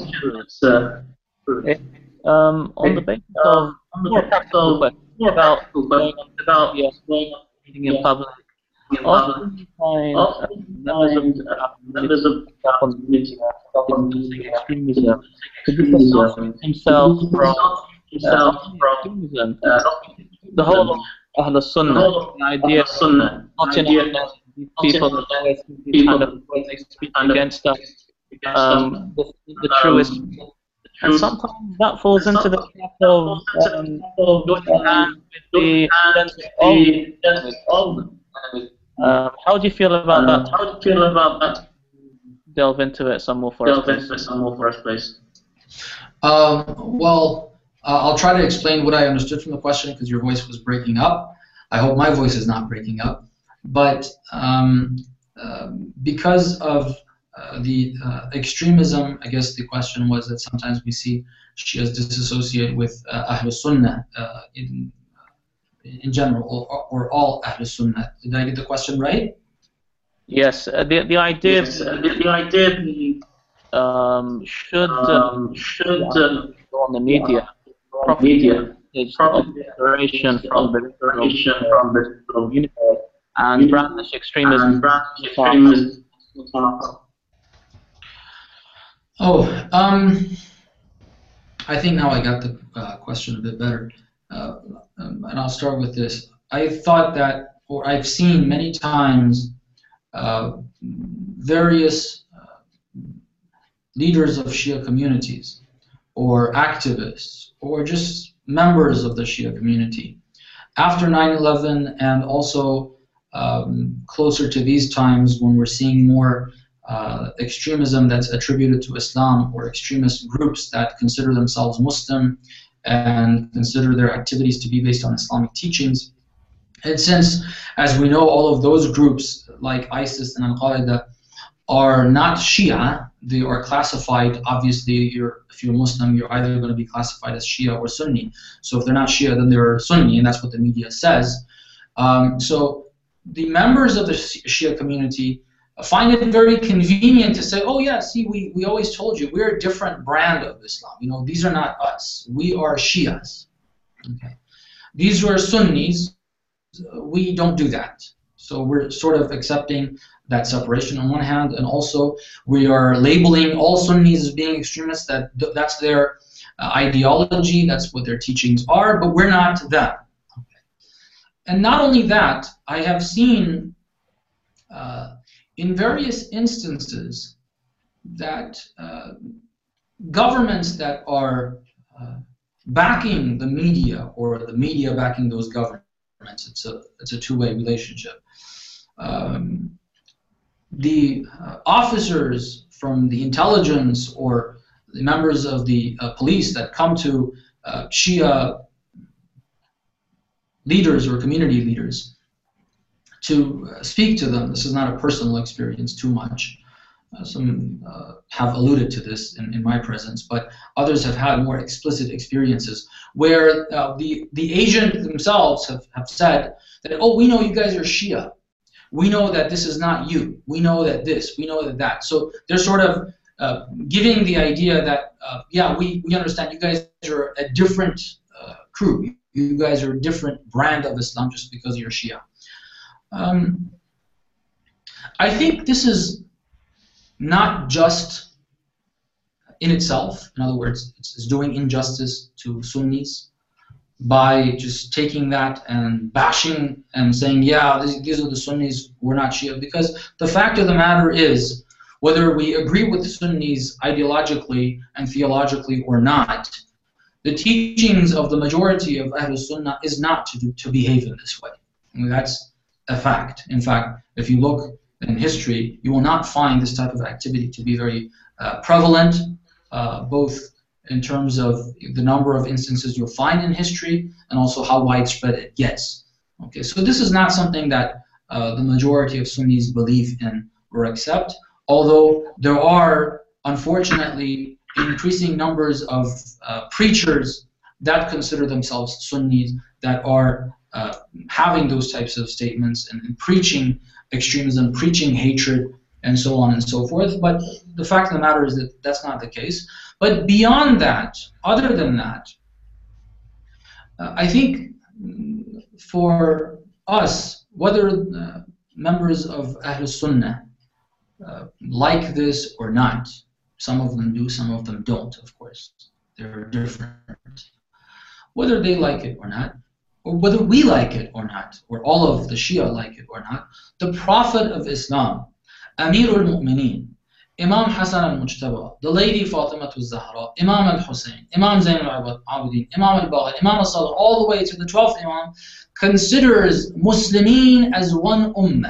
the basis of about speaking in public. Often members of the community extremism to distance themselves from extremism. The whole of Ahl Sunnah, the idea of not enough people kind of speak against us, the truest. And sometimes that falls into the trap of joining hands with the how do you feel about that? How do you feel about that? Delve into it some more for us, please. Well, I'll try to explain what I understood from the question, because your voice was breaking up. I hope my voice is not breaking up. But because of the extremism, I guess the question was that sometimes we see Shias disassociate with Ahl Sunnah in general, or all Ahl Sunnah. Did I get the question right? Yes. The idea should go on the media. Declaration from the community and brandish extremism. I think now I got the question a bit better, and I'll start with this. I thought that, or I've seen many times, various leaders of Shia communities, or activists, or just members of the Shia community, after 9/11, and also closer to these times when we're seeing more extremism that's attributed to Islam, or extremist groups that consider themselves Muslim and consider their activities to be based on Islamic teachings. And since, as we know, all of those groups like ISIS and Al-Qaeda are not Shia. They are classified, obviously, if you're Muslim, you're either going to be classified as Shia or Sunni. So if they're not Shia, then they're Sunni, and that's what the media says. So the members of the Shia community find it very convenient to say, oh yeah, see, we always told you, we're a different brand of Islam. You know, these are not us. We are Shias. Okay. These are Sunnis. We don't do that. So we're sort of accepting that separation on one hand, and also we are labeling all Sunnis as being extremists. That's their ideology, that's what their teachings are, but we're not them. Okay. And not only that, I have seen in various instances that governments that are backing the media, or the media backing those governments, it's a two-way relationship. The officers from the intelligence or the members of the police that come to Shia leaders or community leaders to speak to them. This is not a personal experience too much. Some have alluded to this in my presence, but others have had more explicit experiences where the agent themselves have said that, oh, we know you guys are Shia. We know that this is not you. We know that this. We know that. So they're sort of giving the idea that, yeah, we understand you guys are a different crew. You guys are a different brand of Islam just because you're Shia. I think this is not just in itself. In other words, it's doing injustice to Sunnis by just taking that and bashing and saying, yeah, these are the Sunnis, we're not Shia. Because the fact of the matter is, whether we agree with the Sunnis ideologically and theologically or not, the teachings of the majority of Ahlul Sunnah is not to behave in this way. I mean, that's a fact. In fact, if you look in history, you will not find this type of activity to be very prevalent, both in terms of the number of instances you'll find in history and also how widespread it gets. Okay, so this is not something that the majority of Sunnis believe in or accept, although there are, unfortunately, increasing numbers of preachers that consider themselves Sunnis that are having those types of statements and preaching extremism, preaching hatred, and so on and so forth. But the fact of the matter is that that's not the case. But beyond that, other than that, I think for us, whether members of Ahlul Sunnah like this or not, some of them do, some of them don't, of course. They're different. Whether they like it or not, or whether we like it or not, or all of the Shia like it or not, the Prophet of Islam, Amirul Mu'mineen, Imam Hassan al-Mujtaba, the Lady Fatima al-Zahra, Imam al-Hussein, Imam Zayn al-Abidin, Imam al-Baqir, Imam al-Salih, all the way to the 12th Imam, considers Muslimin as one ummah.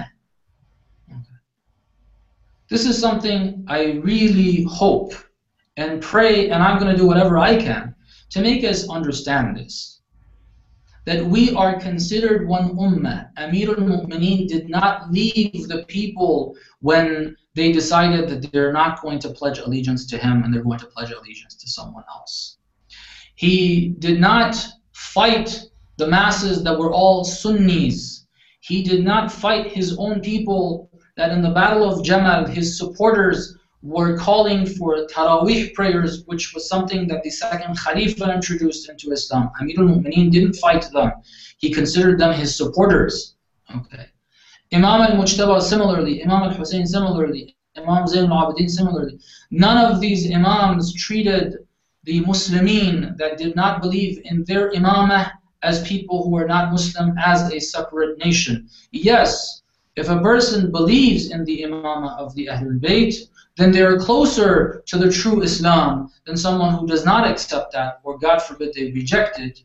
This is something I really hope and pray, and I'm going to do whatever I can to make us understand this. That we are considered one ummah. Amirul Mu'mineen did not leave the people when they decided that they're not going to pledge allegiance to him and they're going to pledge allegiance to someone else. He did not fight the masses that were all Sunnis. He did not fight his own people that in the Battle of Jamal, his supporters were calling for Taraweeh prayers, which was something that the second Khalifa introduced into Islam. Amirul Mu'mineen didn't fight them. He considered them his supporters. Okay. Imam al-Mujtaba similarly, Imam al-Hussein similarly, Imam Zayn al-Abidin similarly. None of these Imams treated the Muslimin that did not believe in their Imamah as people who are not Muslim as a separate nation. Yes, if a person believes in the Imamah of the Ahlul Bayt, then they are closer to the true Islam than someone who does not accept that, or God forbid they reject it.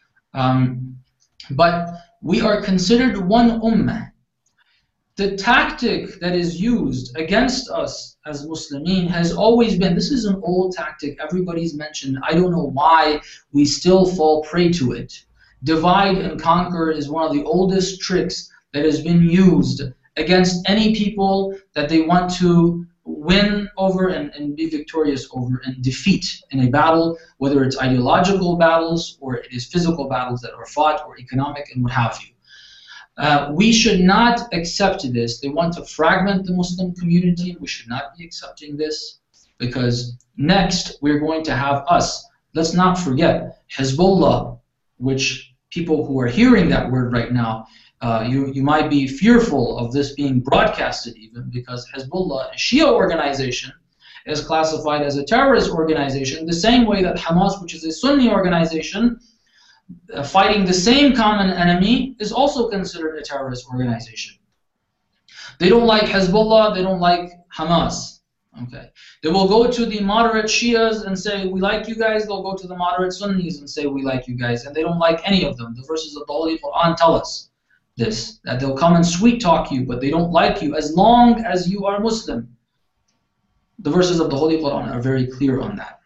But we are considered one ummah. The tactic that is used against us as Muslimin has always been, this is an old tactic, everybody's mentioned, I don't know why we still fall prey to it. Divide and conquer is one of the oldest tricks that has been used against any people that they want to win over and be victorious over and defeat in a battle, whether it's ideological battles or it is physical battles that are fought or economic and what have you. We should not accept this. They want to fragment the Muslim community. We should not be accepting this, because next we're going to have us. Let's not forget Hezbollah, which people who are hearing that word right now, you might be fearful of this being broadcasted even, because Hezbollah, a Shia organization, is classified as a terrorist organization the same way that Hamas, which is a Sunni organization, fighting the same common enemy, is also considered a terrorist organization. They don't like Hezbollah, they don't like Hamas. Okay. They will go to the moderate Shias and say, we like you guys. They'll go to the moderate Sunnis and say, we like you guys. And they don't like any of them. The verses of the Holy Quran tell us this, that they'll come and sweet talk you, but they don't like you as long as you are Muslim. The verses of the Holy Quran are very clear on that.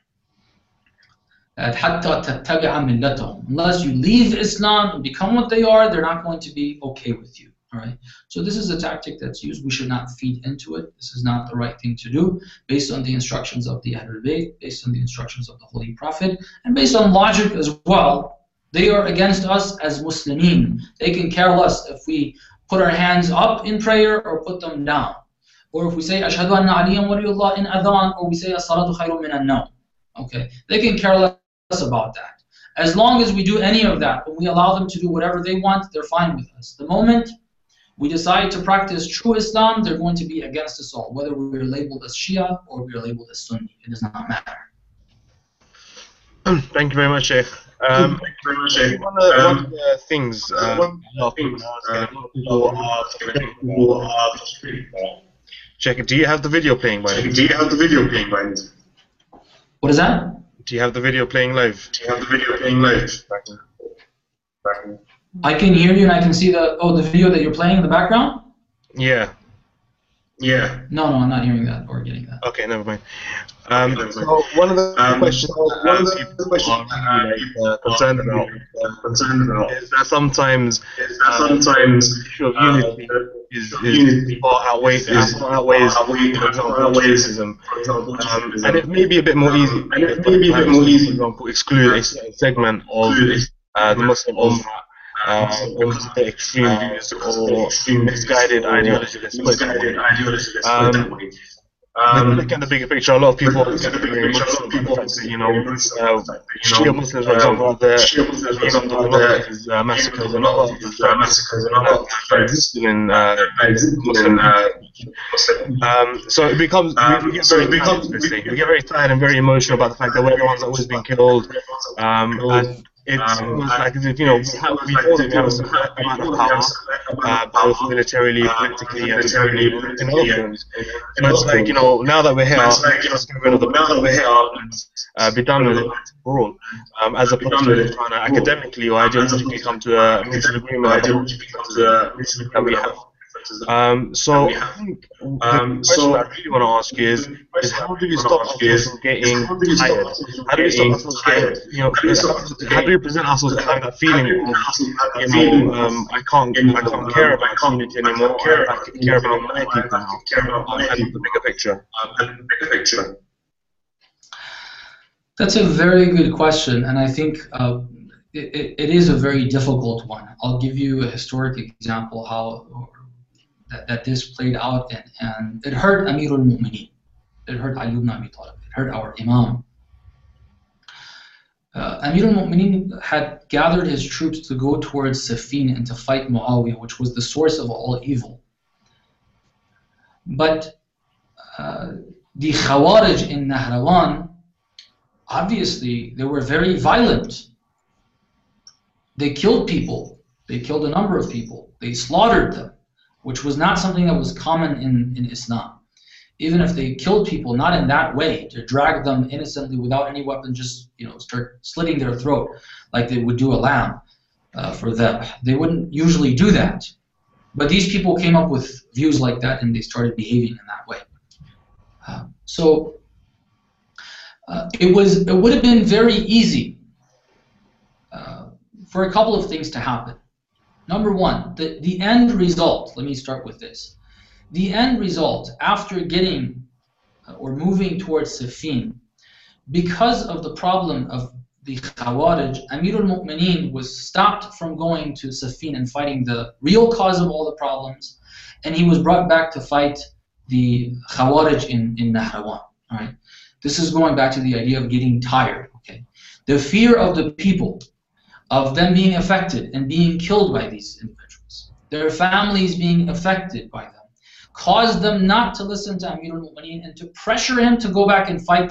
Unless you leave Islam and become what they are, they're not going to be okay with you. All right. So this is a tactic that's used. We should not feed into it. This is not the right thing to do, based on the instructions of the Ahlul Bayt, based on the instructions of the Holy Prophet, and based on logic as well. They are against us as Muslimin. They can care less if we put our hands up in prayer or put them down, or if we say Ashhadu anna Aliyan waliyullah in adhan, or we say as-salatu khayrun min an-nawm. Okay, they can care less about that. As long as we do any of that, when we allow them to do whatever they want, they're fine with us. The moment we decide to practice true Islam, they're going to be against us all, whether we're labeled as Shia or we're labeled as Sunni. It does not matter. Thank you very much, Sheikh. One of the things Sheikh, do you have the video playing by any chance? What is that? Do you have the video playing live? I can hear you and I can see the video that you're playing in the background? Yeah. No, I'm not hearing that or getting that. Okay, never mind. So one of the questions people are concerned about is that sometimes the issue of unity is outweighs criticism, and it may be a bit more easy. For example, exclude a certain segment of the Muslim Ummah. Because of the extreme views or misguided ideology that's put that way. When you look at the bigger picture, a lot of people Shia Muslims, for example, the massacres and all of the existing in so it becomes we get very tired and very emotional about the fact that we're the ones that always been killed, and it's almost like as if, we have a certain amount of power, both militarily, politically, and in other forms. But it's like, now that we're here, let's get rid of the power, be done with it for all, as opposed to trying to academically or ideologically come to a mutual agreement that we have. So I think the question I really want to ask is how do we stop ourselves from getting tired? How do we stop ourselves getting, how do we present ourselves as having that feeling of, I can't care about community anymore, I care about my people now, and the bigger picture? That's a very good question, and I think it is a very difficult one. I'll give you a historic example how that this played out, and it hurt Amir al-Mu'mineen. It hurt Ali ibn Abi Talib. It hurt our Imam. Amir al-Mu'mineen had gathered his troops to go towards Siffin and to fight Muawiyah, which was the source of all evil. But the Khawarij in Nahrawan, obviously, they were very violent. They killed people. They killed a number of people. They slaughtered them, which was not something that was common in Islam. Even if they killed people, not in that way, to drag them innocently without any weapon, just start slitting their throat like they would do a lamb for them. They wouldn't usually do that. But these people came up with views like that, and they started behaving in that way. It would have been very easy for a couple of things to happen. Number one, the end result, let me start with this. The end result, after getting or moving towards Siffin, because of the problem of the Khawarij, Amir al-Mu'mineen was stopped from going to Siffin and fighting the real cause of all the problems, and he was brought back to fight the Khawarij in Nahrawan. All right? This is going back to the idea of getting tired. Okay? The fear of the people, of them being affected and being killed by these individuals, their families being affected by them, caused them not to listen to Amir al-Mu'mineen and to pressure him to go back and fight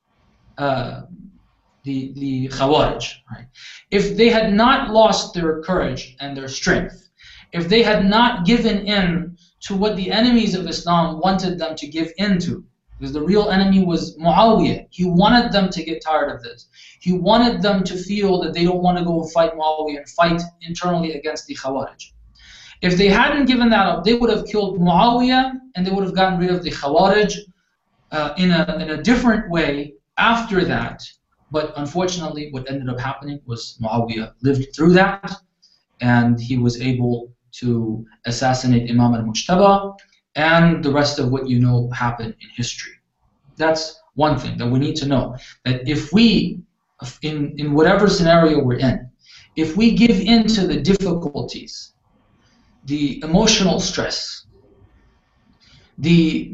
the Khawarij. Right? If they had not lost their courage and their strength, if they had not given in to what the enemies of Islam wanted them to give in to, because the real enemy was Muawiyah. He wanted them to get tired of this. He wanted them to feel that they don't want to go and fight Muawiyah and fight internally against the Khawarij. If they hadn't given that up, they would have killed Muawiyah and they would have gotten rid of the Khawarij in a different way after that. But unfortunately, what ended up happening was Muawiyah lived through that, and he was able to assassinate Imam al-Mujtaba, and the rest of what you know happened in history. That's one thing that we need to know, that if we, in whatever scenario we're in, if we give in to the difficulties, the emotional stress, the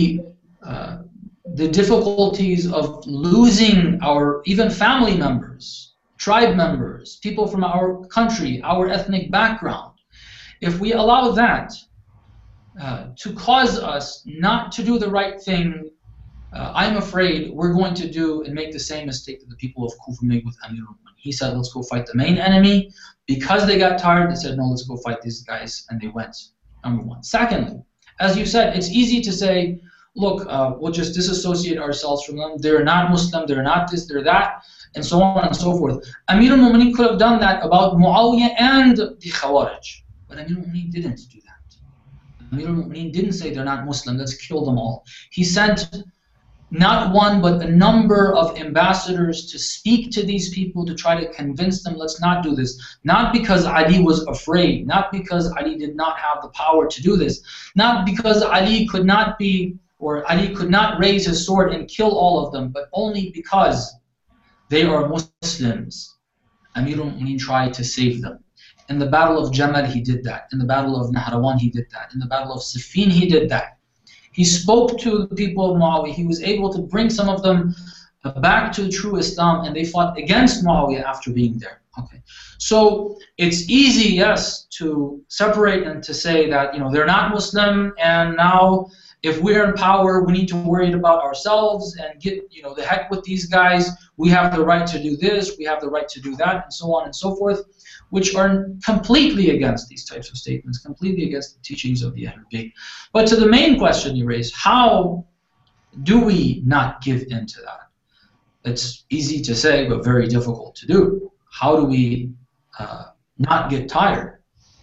difficulties of losing our even family members, tribe members, people from our country, our ethnic background, if we allow that to cause us not to do the right thing, I'm afraid we're going to do and make the same mistake that the people of Kufa made with Amir al-Mu'mineen. He said, let's go fight the main enemy. Because they got tired, they said, no, let's go fight these guys, and they went. Number one. Secondly, as you said, it's easy to say, look, we'll just disassociate ourselves from them. They're not Muslim, they're not this, they're that, and so on and so forth. Amir al-Mu'mineen could have done that about Muawiyah and the Khawarij, but Amir al-Mu'mineen didn't do that. Amir al-Mu'mineen didn't say they're not Muslim, let's kill them all. He sent not one but a number of ambassadors to speak to these people, to try to convince them, let's not do this. Not because Ali was afraid, not because Ali did not have the power to do this, not because Ali could not raise his sword and kill all of them, but only because they are Muslims. Amir al-Mu'mineen tried to save them. In the Battle of Jamal, he did that. In the Battle of Nahrawan, he did that. In the Battle of Siffin, he did that. He spoke to the people of Muawiyah. He was able to bring some of them back to true Islam, and they fought against Muawiyah after being there. Okay, so it's easy, yes, to separate and to say that they're not Muslim, and now if we're in power, we need to worry about ourselves and get the heck with these guys. We have the right to do this, we have the right to do that, and so on and so forth, which are completely against these types of statements, completely against the teachings of the Ahlul Bayt. But to the main question you raised, how do we not give in to that? It's easy to say, but very difficult to do. How do we not get tired?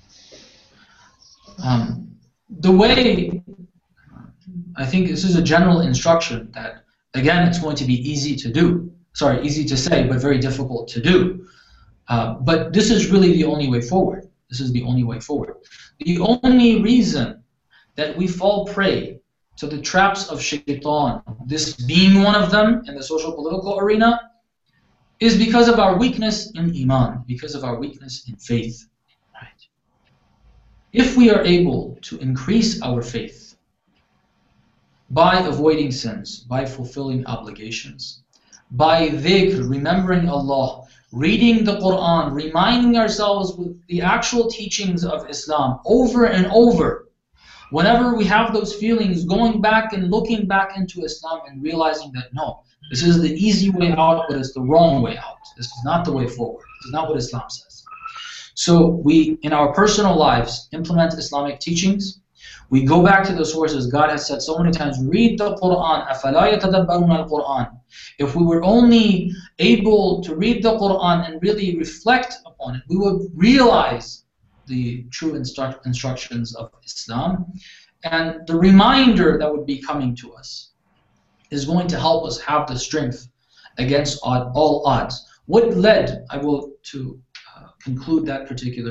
The way, I think this is a general instruction that, again, it's going to be easy to do. Sorry, easy to say, but very difficult to do. But this is really the only way forward. This is the only way forward. The only reason that we fall prey to the traps of shaitan, this being one of them in the social political arena, is because of our weakness in iman, because of our weakness in faith. Right? If we are able to increase our faith by avoiding sins, by fulfilling obligations, by dhikr, remembering Allah, reading the Quran, reminding ourselves with the actual teachings of Islam over and over, whenever we have those feelings, going back and looking back into Islam and realizing that no, this is the easy way out, but it's the wrong way out. This is not the way forward. This is not what Islam says. So we, in our personal lives, implement Islamic teachings. We go back to the sources. God has said so many times, read the Quran. أَفَلَا يَتَدَبَّرُونَ الْقُرْآنَ. If we were only able to read the Quran and really reflect upon it, we would realize the true instructions of Islam. And the reminder that would be coming to us is going to help us have the strength against all odds. What led, I will, to conclude that particular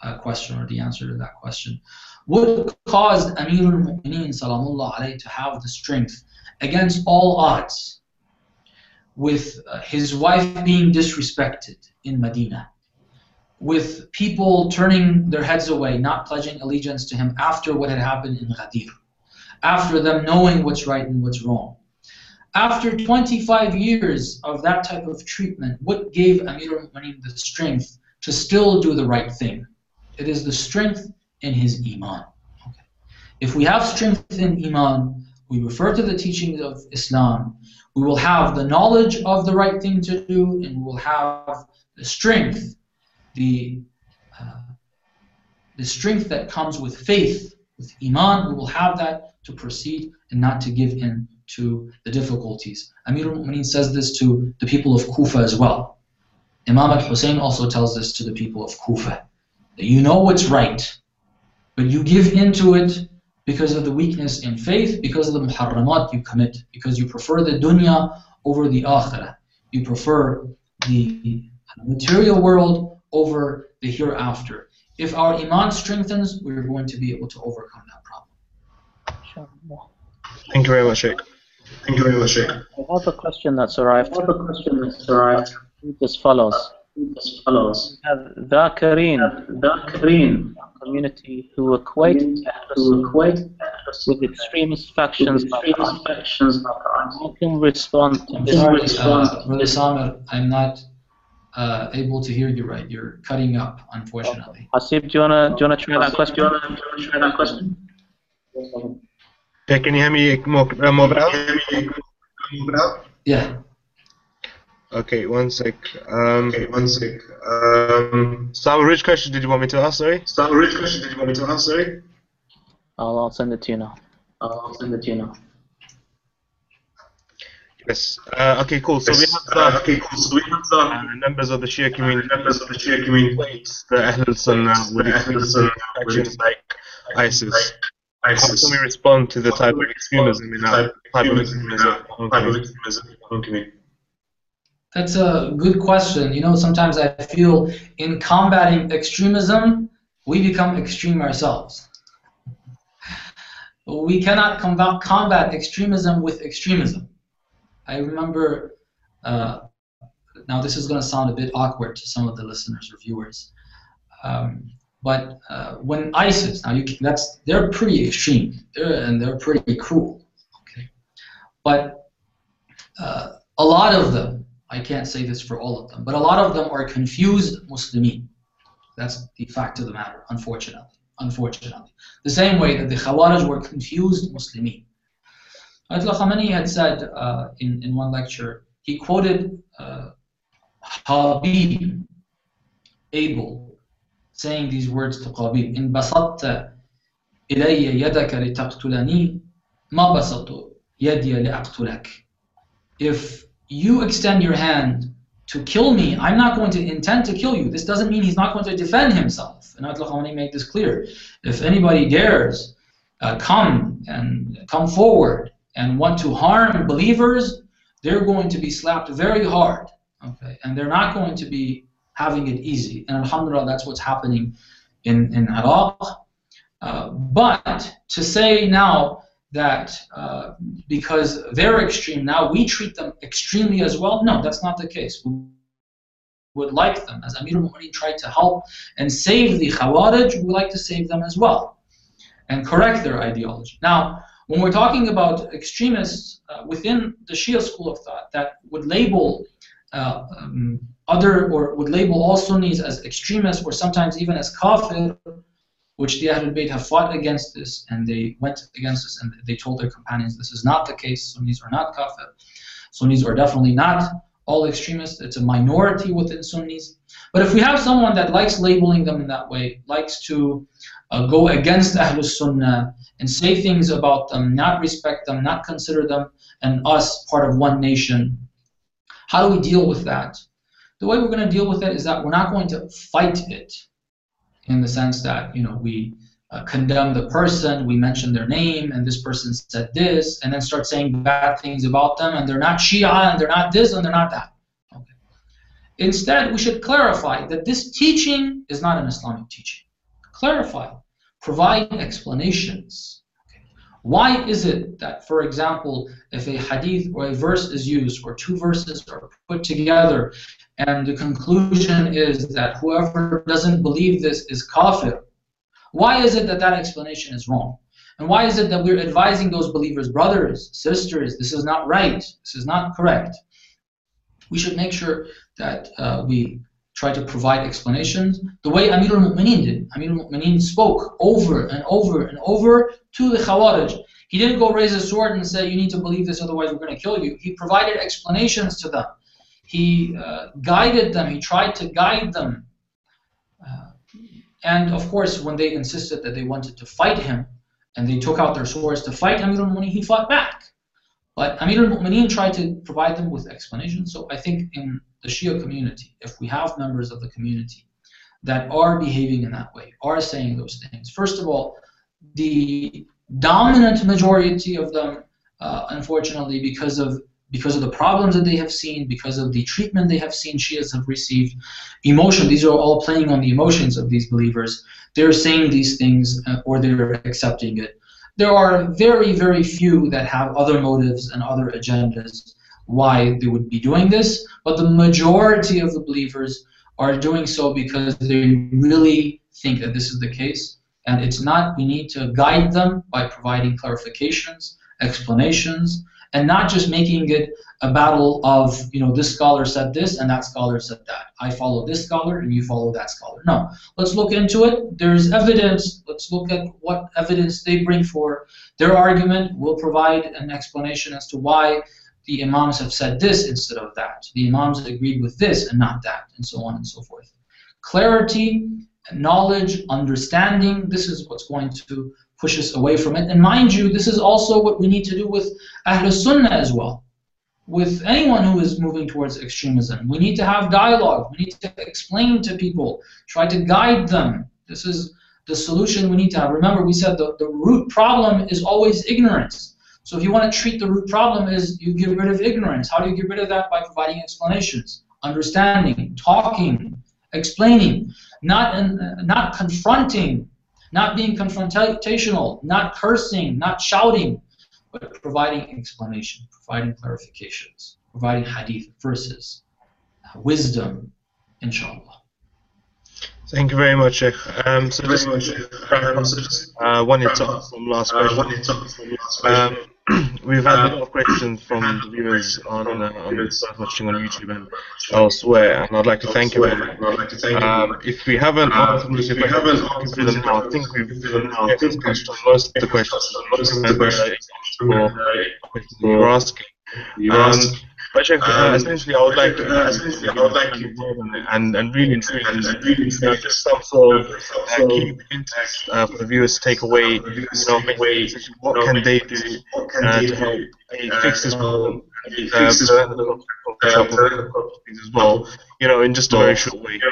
question, or the answer to that question. What caused Amir al-Mu'mineen Salamullah alayhi to have the strength against all odds, with his wife being disrespected in Medina, with people turning their heads away, not pledging allegiance to him after what had happened in Ghadir, after them knowing what's right and what's wrong? After 25 years of that type of treatment, what gave Amir al-Mu'mineen the strength to still do the right thing? It is the strength in his iman. Okay. If we have strength in iman, we refer to the teachings of Islam, we will have the knowledge of the right thing to do, and we will have the strength, the strength that comes with faith, with iman. We will have that to proceed and not to give in to the difficulties. Amir al-Mu'mineen says this to the people of Kufa as well. Imam al-Hussein also tells this to the people of Kufa, that you know what's right, but you give into it because of the weakness in faith, because of the muharramat you commit, because you prefer the dunya over the akhirah. You prefer the material world over the hereafter. If our iman strengthens, we're going to be able to overcome that problem. Thank you very much, Sheikh. Thank you very much, Sheikh. I have a question that's arrived. As follows. We have Dhakirin community who equate with extremist factions like ISIS. How can we respond to this? Brother Samir, I'm not able to hear you right. You're cutting up, unfortunately. Hasib, do you wanna try that question? Yeah, can you hear me more better? Yeah. Okay, one sec. Sam, which question did you want me to ask? Sorry. I'll send it to you now. Yes. Okay, cool. So we have the members of the Shia community. The Ahlul Sunnah with factions like ISIS. How can we respond to the type of extremism in that type of extremism? That's a good question. You know, sometimes I feel in combating extremism, we become extreme ourselves. We cannot combat extremism with extremism. I remember, now this is going to sound a bit awkward to some of the listeners or viewers, but when ISIS, now they're pretty extreme, and they're pretty cruel. Okay, but a lot of them, I can't say this for all of them, but a lot of them are confused Muslimin. That's the fact of the matter, unfortunately. The same way that the Khawarij were confused Muslimin. Ayatollah Khamenei had said in one lecture, he quoted Habib, Abel, saying these words to Qabil, إن بسطت إلي يدك لتقتلني ما بسطت يدي لأقتلك. If you extend your hand to kill me, I'm not going to intend to kill you. This doesn't mean he's not going to defend himself. And Ayatollah Khamenei made this clear. If anybody dares come forward and want to harm believers, they're going to be slapped very hard. Okay, and they're not going to be having it easy. And alhamdulillah, that's what's happening in Iraq. But to say now that because they're extreme, now we treat them extremely as well, no, that's not the case. We would like them, as Amir al-Mu'mineen tried to help and save the Khawarij, we would like to save them as well and correct their ideology. Now, when we're talking about extremists within the Shia school of thought that would label would label all Sunnis as extremists or sometimes even as kafir, which the Ahlul Bayt have fought against this, and they went against this, and they told their companions this is not the case. Sunnis are not kafir. Sunnis are definitely not all extremists. It's a minority within Sunnis. But if we have someone that likes labeling them in that way, likes to go against Ahlul Sunnah and say things about them, not respect them, not consider them and us part of one nation, how do we deal with that? The way we're going to deal with it is that we're not going to fight it, in the sense that, you know, we condemn the person, we mention their name, and this person said this, and then start saying bad things about them, and they're not Shia, and they're not this, and they're not that. Okay. Instead, we should clarify that this teaching is not an Islamic teaching. Clarify. Provide explanations. Why is it that, for example, if a hadith or a verse is used, or two verses are put together, and the conclusion is that whoever doesn't believe this is kafir, why is it that that explanation is wrong? And why is it that we're advising those believers, brothers, sisters, this is not right, this is not correct? We should make sure that we try to provide explanations the way Amir al-Mu'mineen did. Amir al-Mu'mineen spoke over and over and over to the Khawarij. He didn't go raise his sword and say, you need to believe this, otherwise we're going to kill you. He provided explanations to them. He guided them. He tried to guide them. And of course, when they insisted that they wanted to fight him, and they took out their swords to fight Amir al-Mu'mineen, he fought back. But Amir al-Mu'mineen tried to provide them with explanations. So I think in the Shia community, if we have members of the community that are behaving in that way, are saying those things, first of all, the dominant majority of them, unfortunately, because of the problems that they have seen, because of the treatment they have seen Shias have received, emotion, these are all playing on the emotions of these believers. They're saying these things or they're accepting it. There are very, very few that have other motives and other agendas why they would be doing this, but the majority of the believers are doing so because they really think that this is the case, and it's not. We need to guide them by providing clarifications, explanations, and not just making it a battle of, you know, this scholar said this and that scholar said that. I follow this scholar and you follow that scholar. No, let's look into it. There's evidence. Let's look at what evidence they bring for their argument. We'll provide an explanation as to why the Imams have said this instead of that. The Imams agreed with this and not that, and so on and so forth. Clarity, knowledge, understanding, this is what's going to push us away from it. And mind you, this is also what we need to do with Ahl Sunnah as well. With anyone who is moving towards extremism, we need to have dialogue. We need to explain to people, try to guide them. This is the solution we need to have. Remember, we said the root problem is always ignorance. So if you want to treat the root problem, is you get rid of ignorance. How do you get rid of that? By providing explanations, understanding, talking, explaining, not confronting, not being confrontational, not cursing, not shouting, but providing explanation, providing clarifications, providing hadith, verses, wisdom, inshallah. Thank you very much, Sheikh. So just wanted to ask some last questions. We've had a lot of questions from the viewers on watching on YouTube and elsewhere, and I'd like to thank you. If we haven't answered them now, I think we've touched on most of the questions. You were asking. But essentially, I would like to and really just some sort of key points for the viewers to take away. What can they do to help fix this problem? As well, in just a very short way.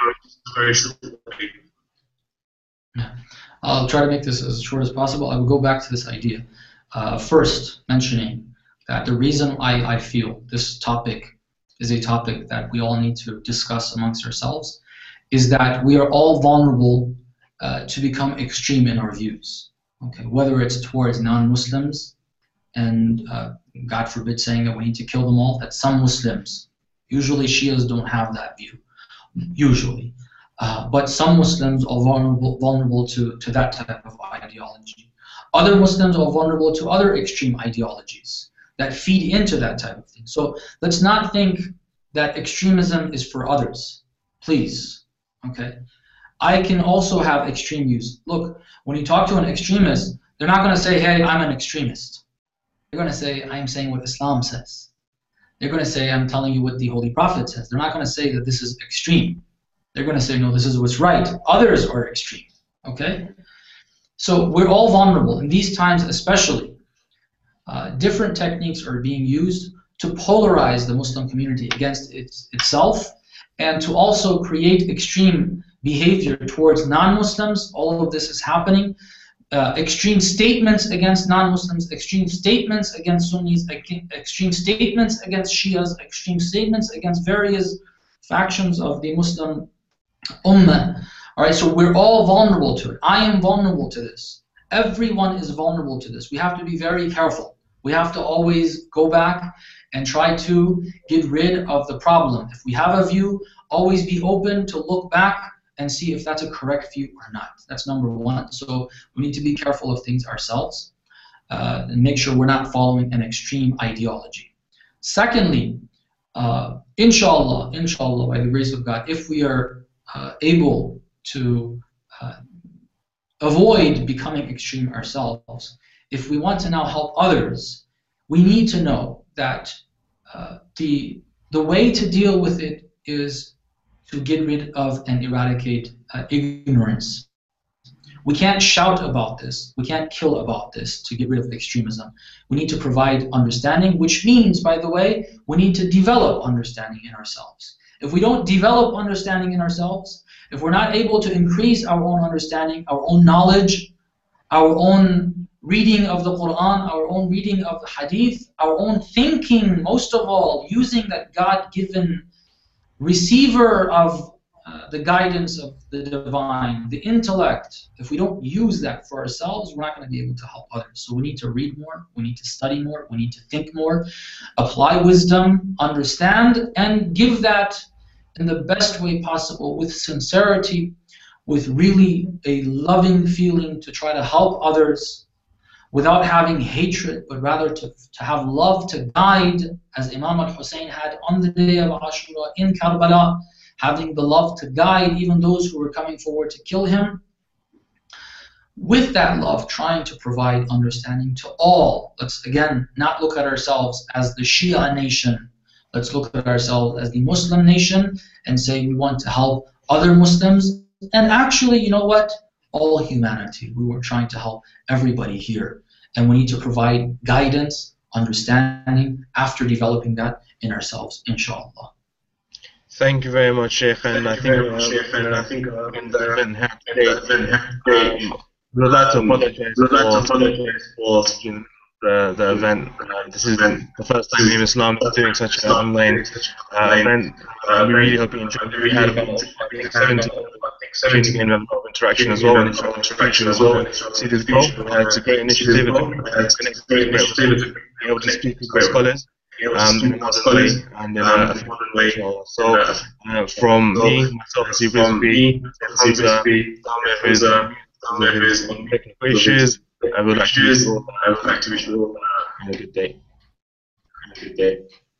I'll try to make this as short as possible. I will go back to this idea. First, mentioning that the reason I feel this topic is a topic that we all need to discuss amongst ourselves is that we are all vulnerable to become extreme in our views. Okay, whether it's towards non-Muslims, and God forbid saying that we need to kill them all, that some Muslims, usually Shias don't have that view, usually, but some Muslims are vulnerable to that type of ideology. Other Muslims are vulnerable to other extreme ideologies that feed into that type of thing. So let's not think that extremism is for others, please. Okay, I can also have extreme views. Look, when you talk to an extremist, they're not going to say, hey, I'm an extremist. They're going to say, I'm saying what Islam says. They're going to say, I'm telling you what the Holy Prophet says. They're not going to say that this is extreme. They're going to say, no, this is what's right. Others are extreme. Okay? So we're all vulnerable. In these times especially, different techniques are being used to polarize the Muslim community against itself, and to also create extreme behavior towards non-Muslims. All of this is happening. Extreme statements against non-Muslims, extreme statements against Sunnis, extreme statements against Shias, extreme statements against various factions of the Muslim Ummah All right, so we're all vulnerable to it. I am vulnerable to this. Everyone is vulnerable to this. We have to be very careful. We have to always go back and try to get rid of the problem. If we have a view, always be open to look back and see if that's a correct view or not. That's number one. So we need to be careful of things ourselves and make sure we're not following an extreme ideology. Secondly, inshallah, by the grace of God, if we are able to avoid becoming extreme ourselves, if we want to now help others, we need to know that the way to deal with it is to get rid of and eradicate ignorance. We can't shout about this. We can't kill about this to get rid of extremism. We need to provide understanding, which means, by the way, we need to develop understanding in ourselves. If we don't develop understanding in ourselves, if we're not able to increase our own understanding, our own knowledge, our own reading of the Quran, our own reading of the Hadith, our own thinking, most of all, using that God-given receiver of the guidance of the divine, the intellect, if we don't use that for ourselves, we're not going to be able to help others. So we need to read more, we need to study more, we need to think more, apply wisdom, understand, and give that in the best way possible with sincerity, with really a loving feeling to try to help others without having hatred, but rather to have love to guide, as Imam al-Hussein had on the day of Ashura in Karbala, having the love to guide even those who were coming forward to kill him. With that love, trying to provide understanding to all. Let's, again, not look at ourselves as the Shia nation. Let's look at ourselves as the Muslim nation and say we want to help other Muslims. And actually, you know what? All humanity. We were trying to help everybody here. And we need to provide guidance, understanding, after developing that in ourselves, inshallah. Thank you very much, Sheikh. And I think in the event today, we'd like to apologize for the event. This is the first time Aim Islam is doing such an online event. We really hope you enjoyed it. We had about 70 gain of interaction as well. And see this grow. It's a great initiative. It's been able to speak with the scholars. In a modern way and in a modern way. So, from me, myself, Hamza, with technical issues, I would like to wish you all a good day.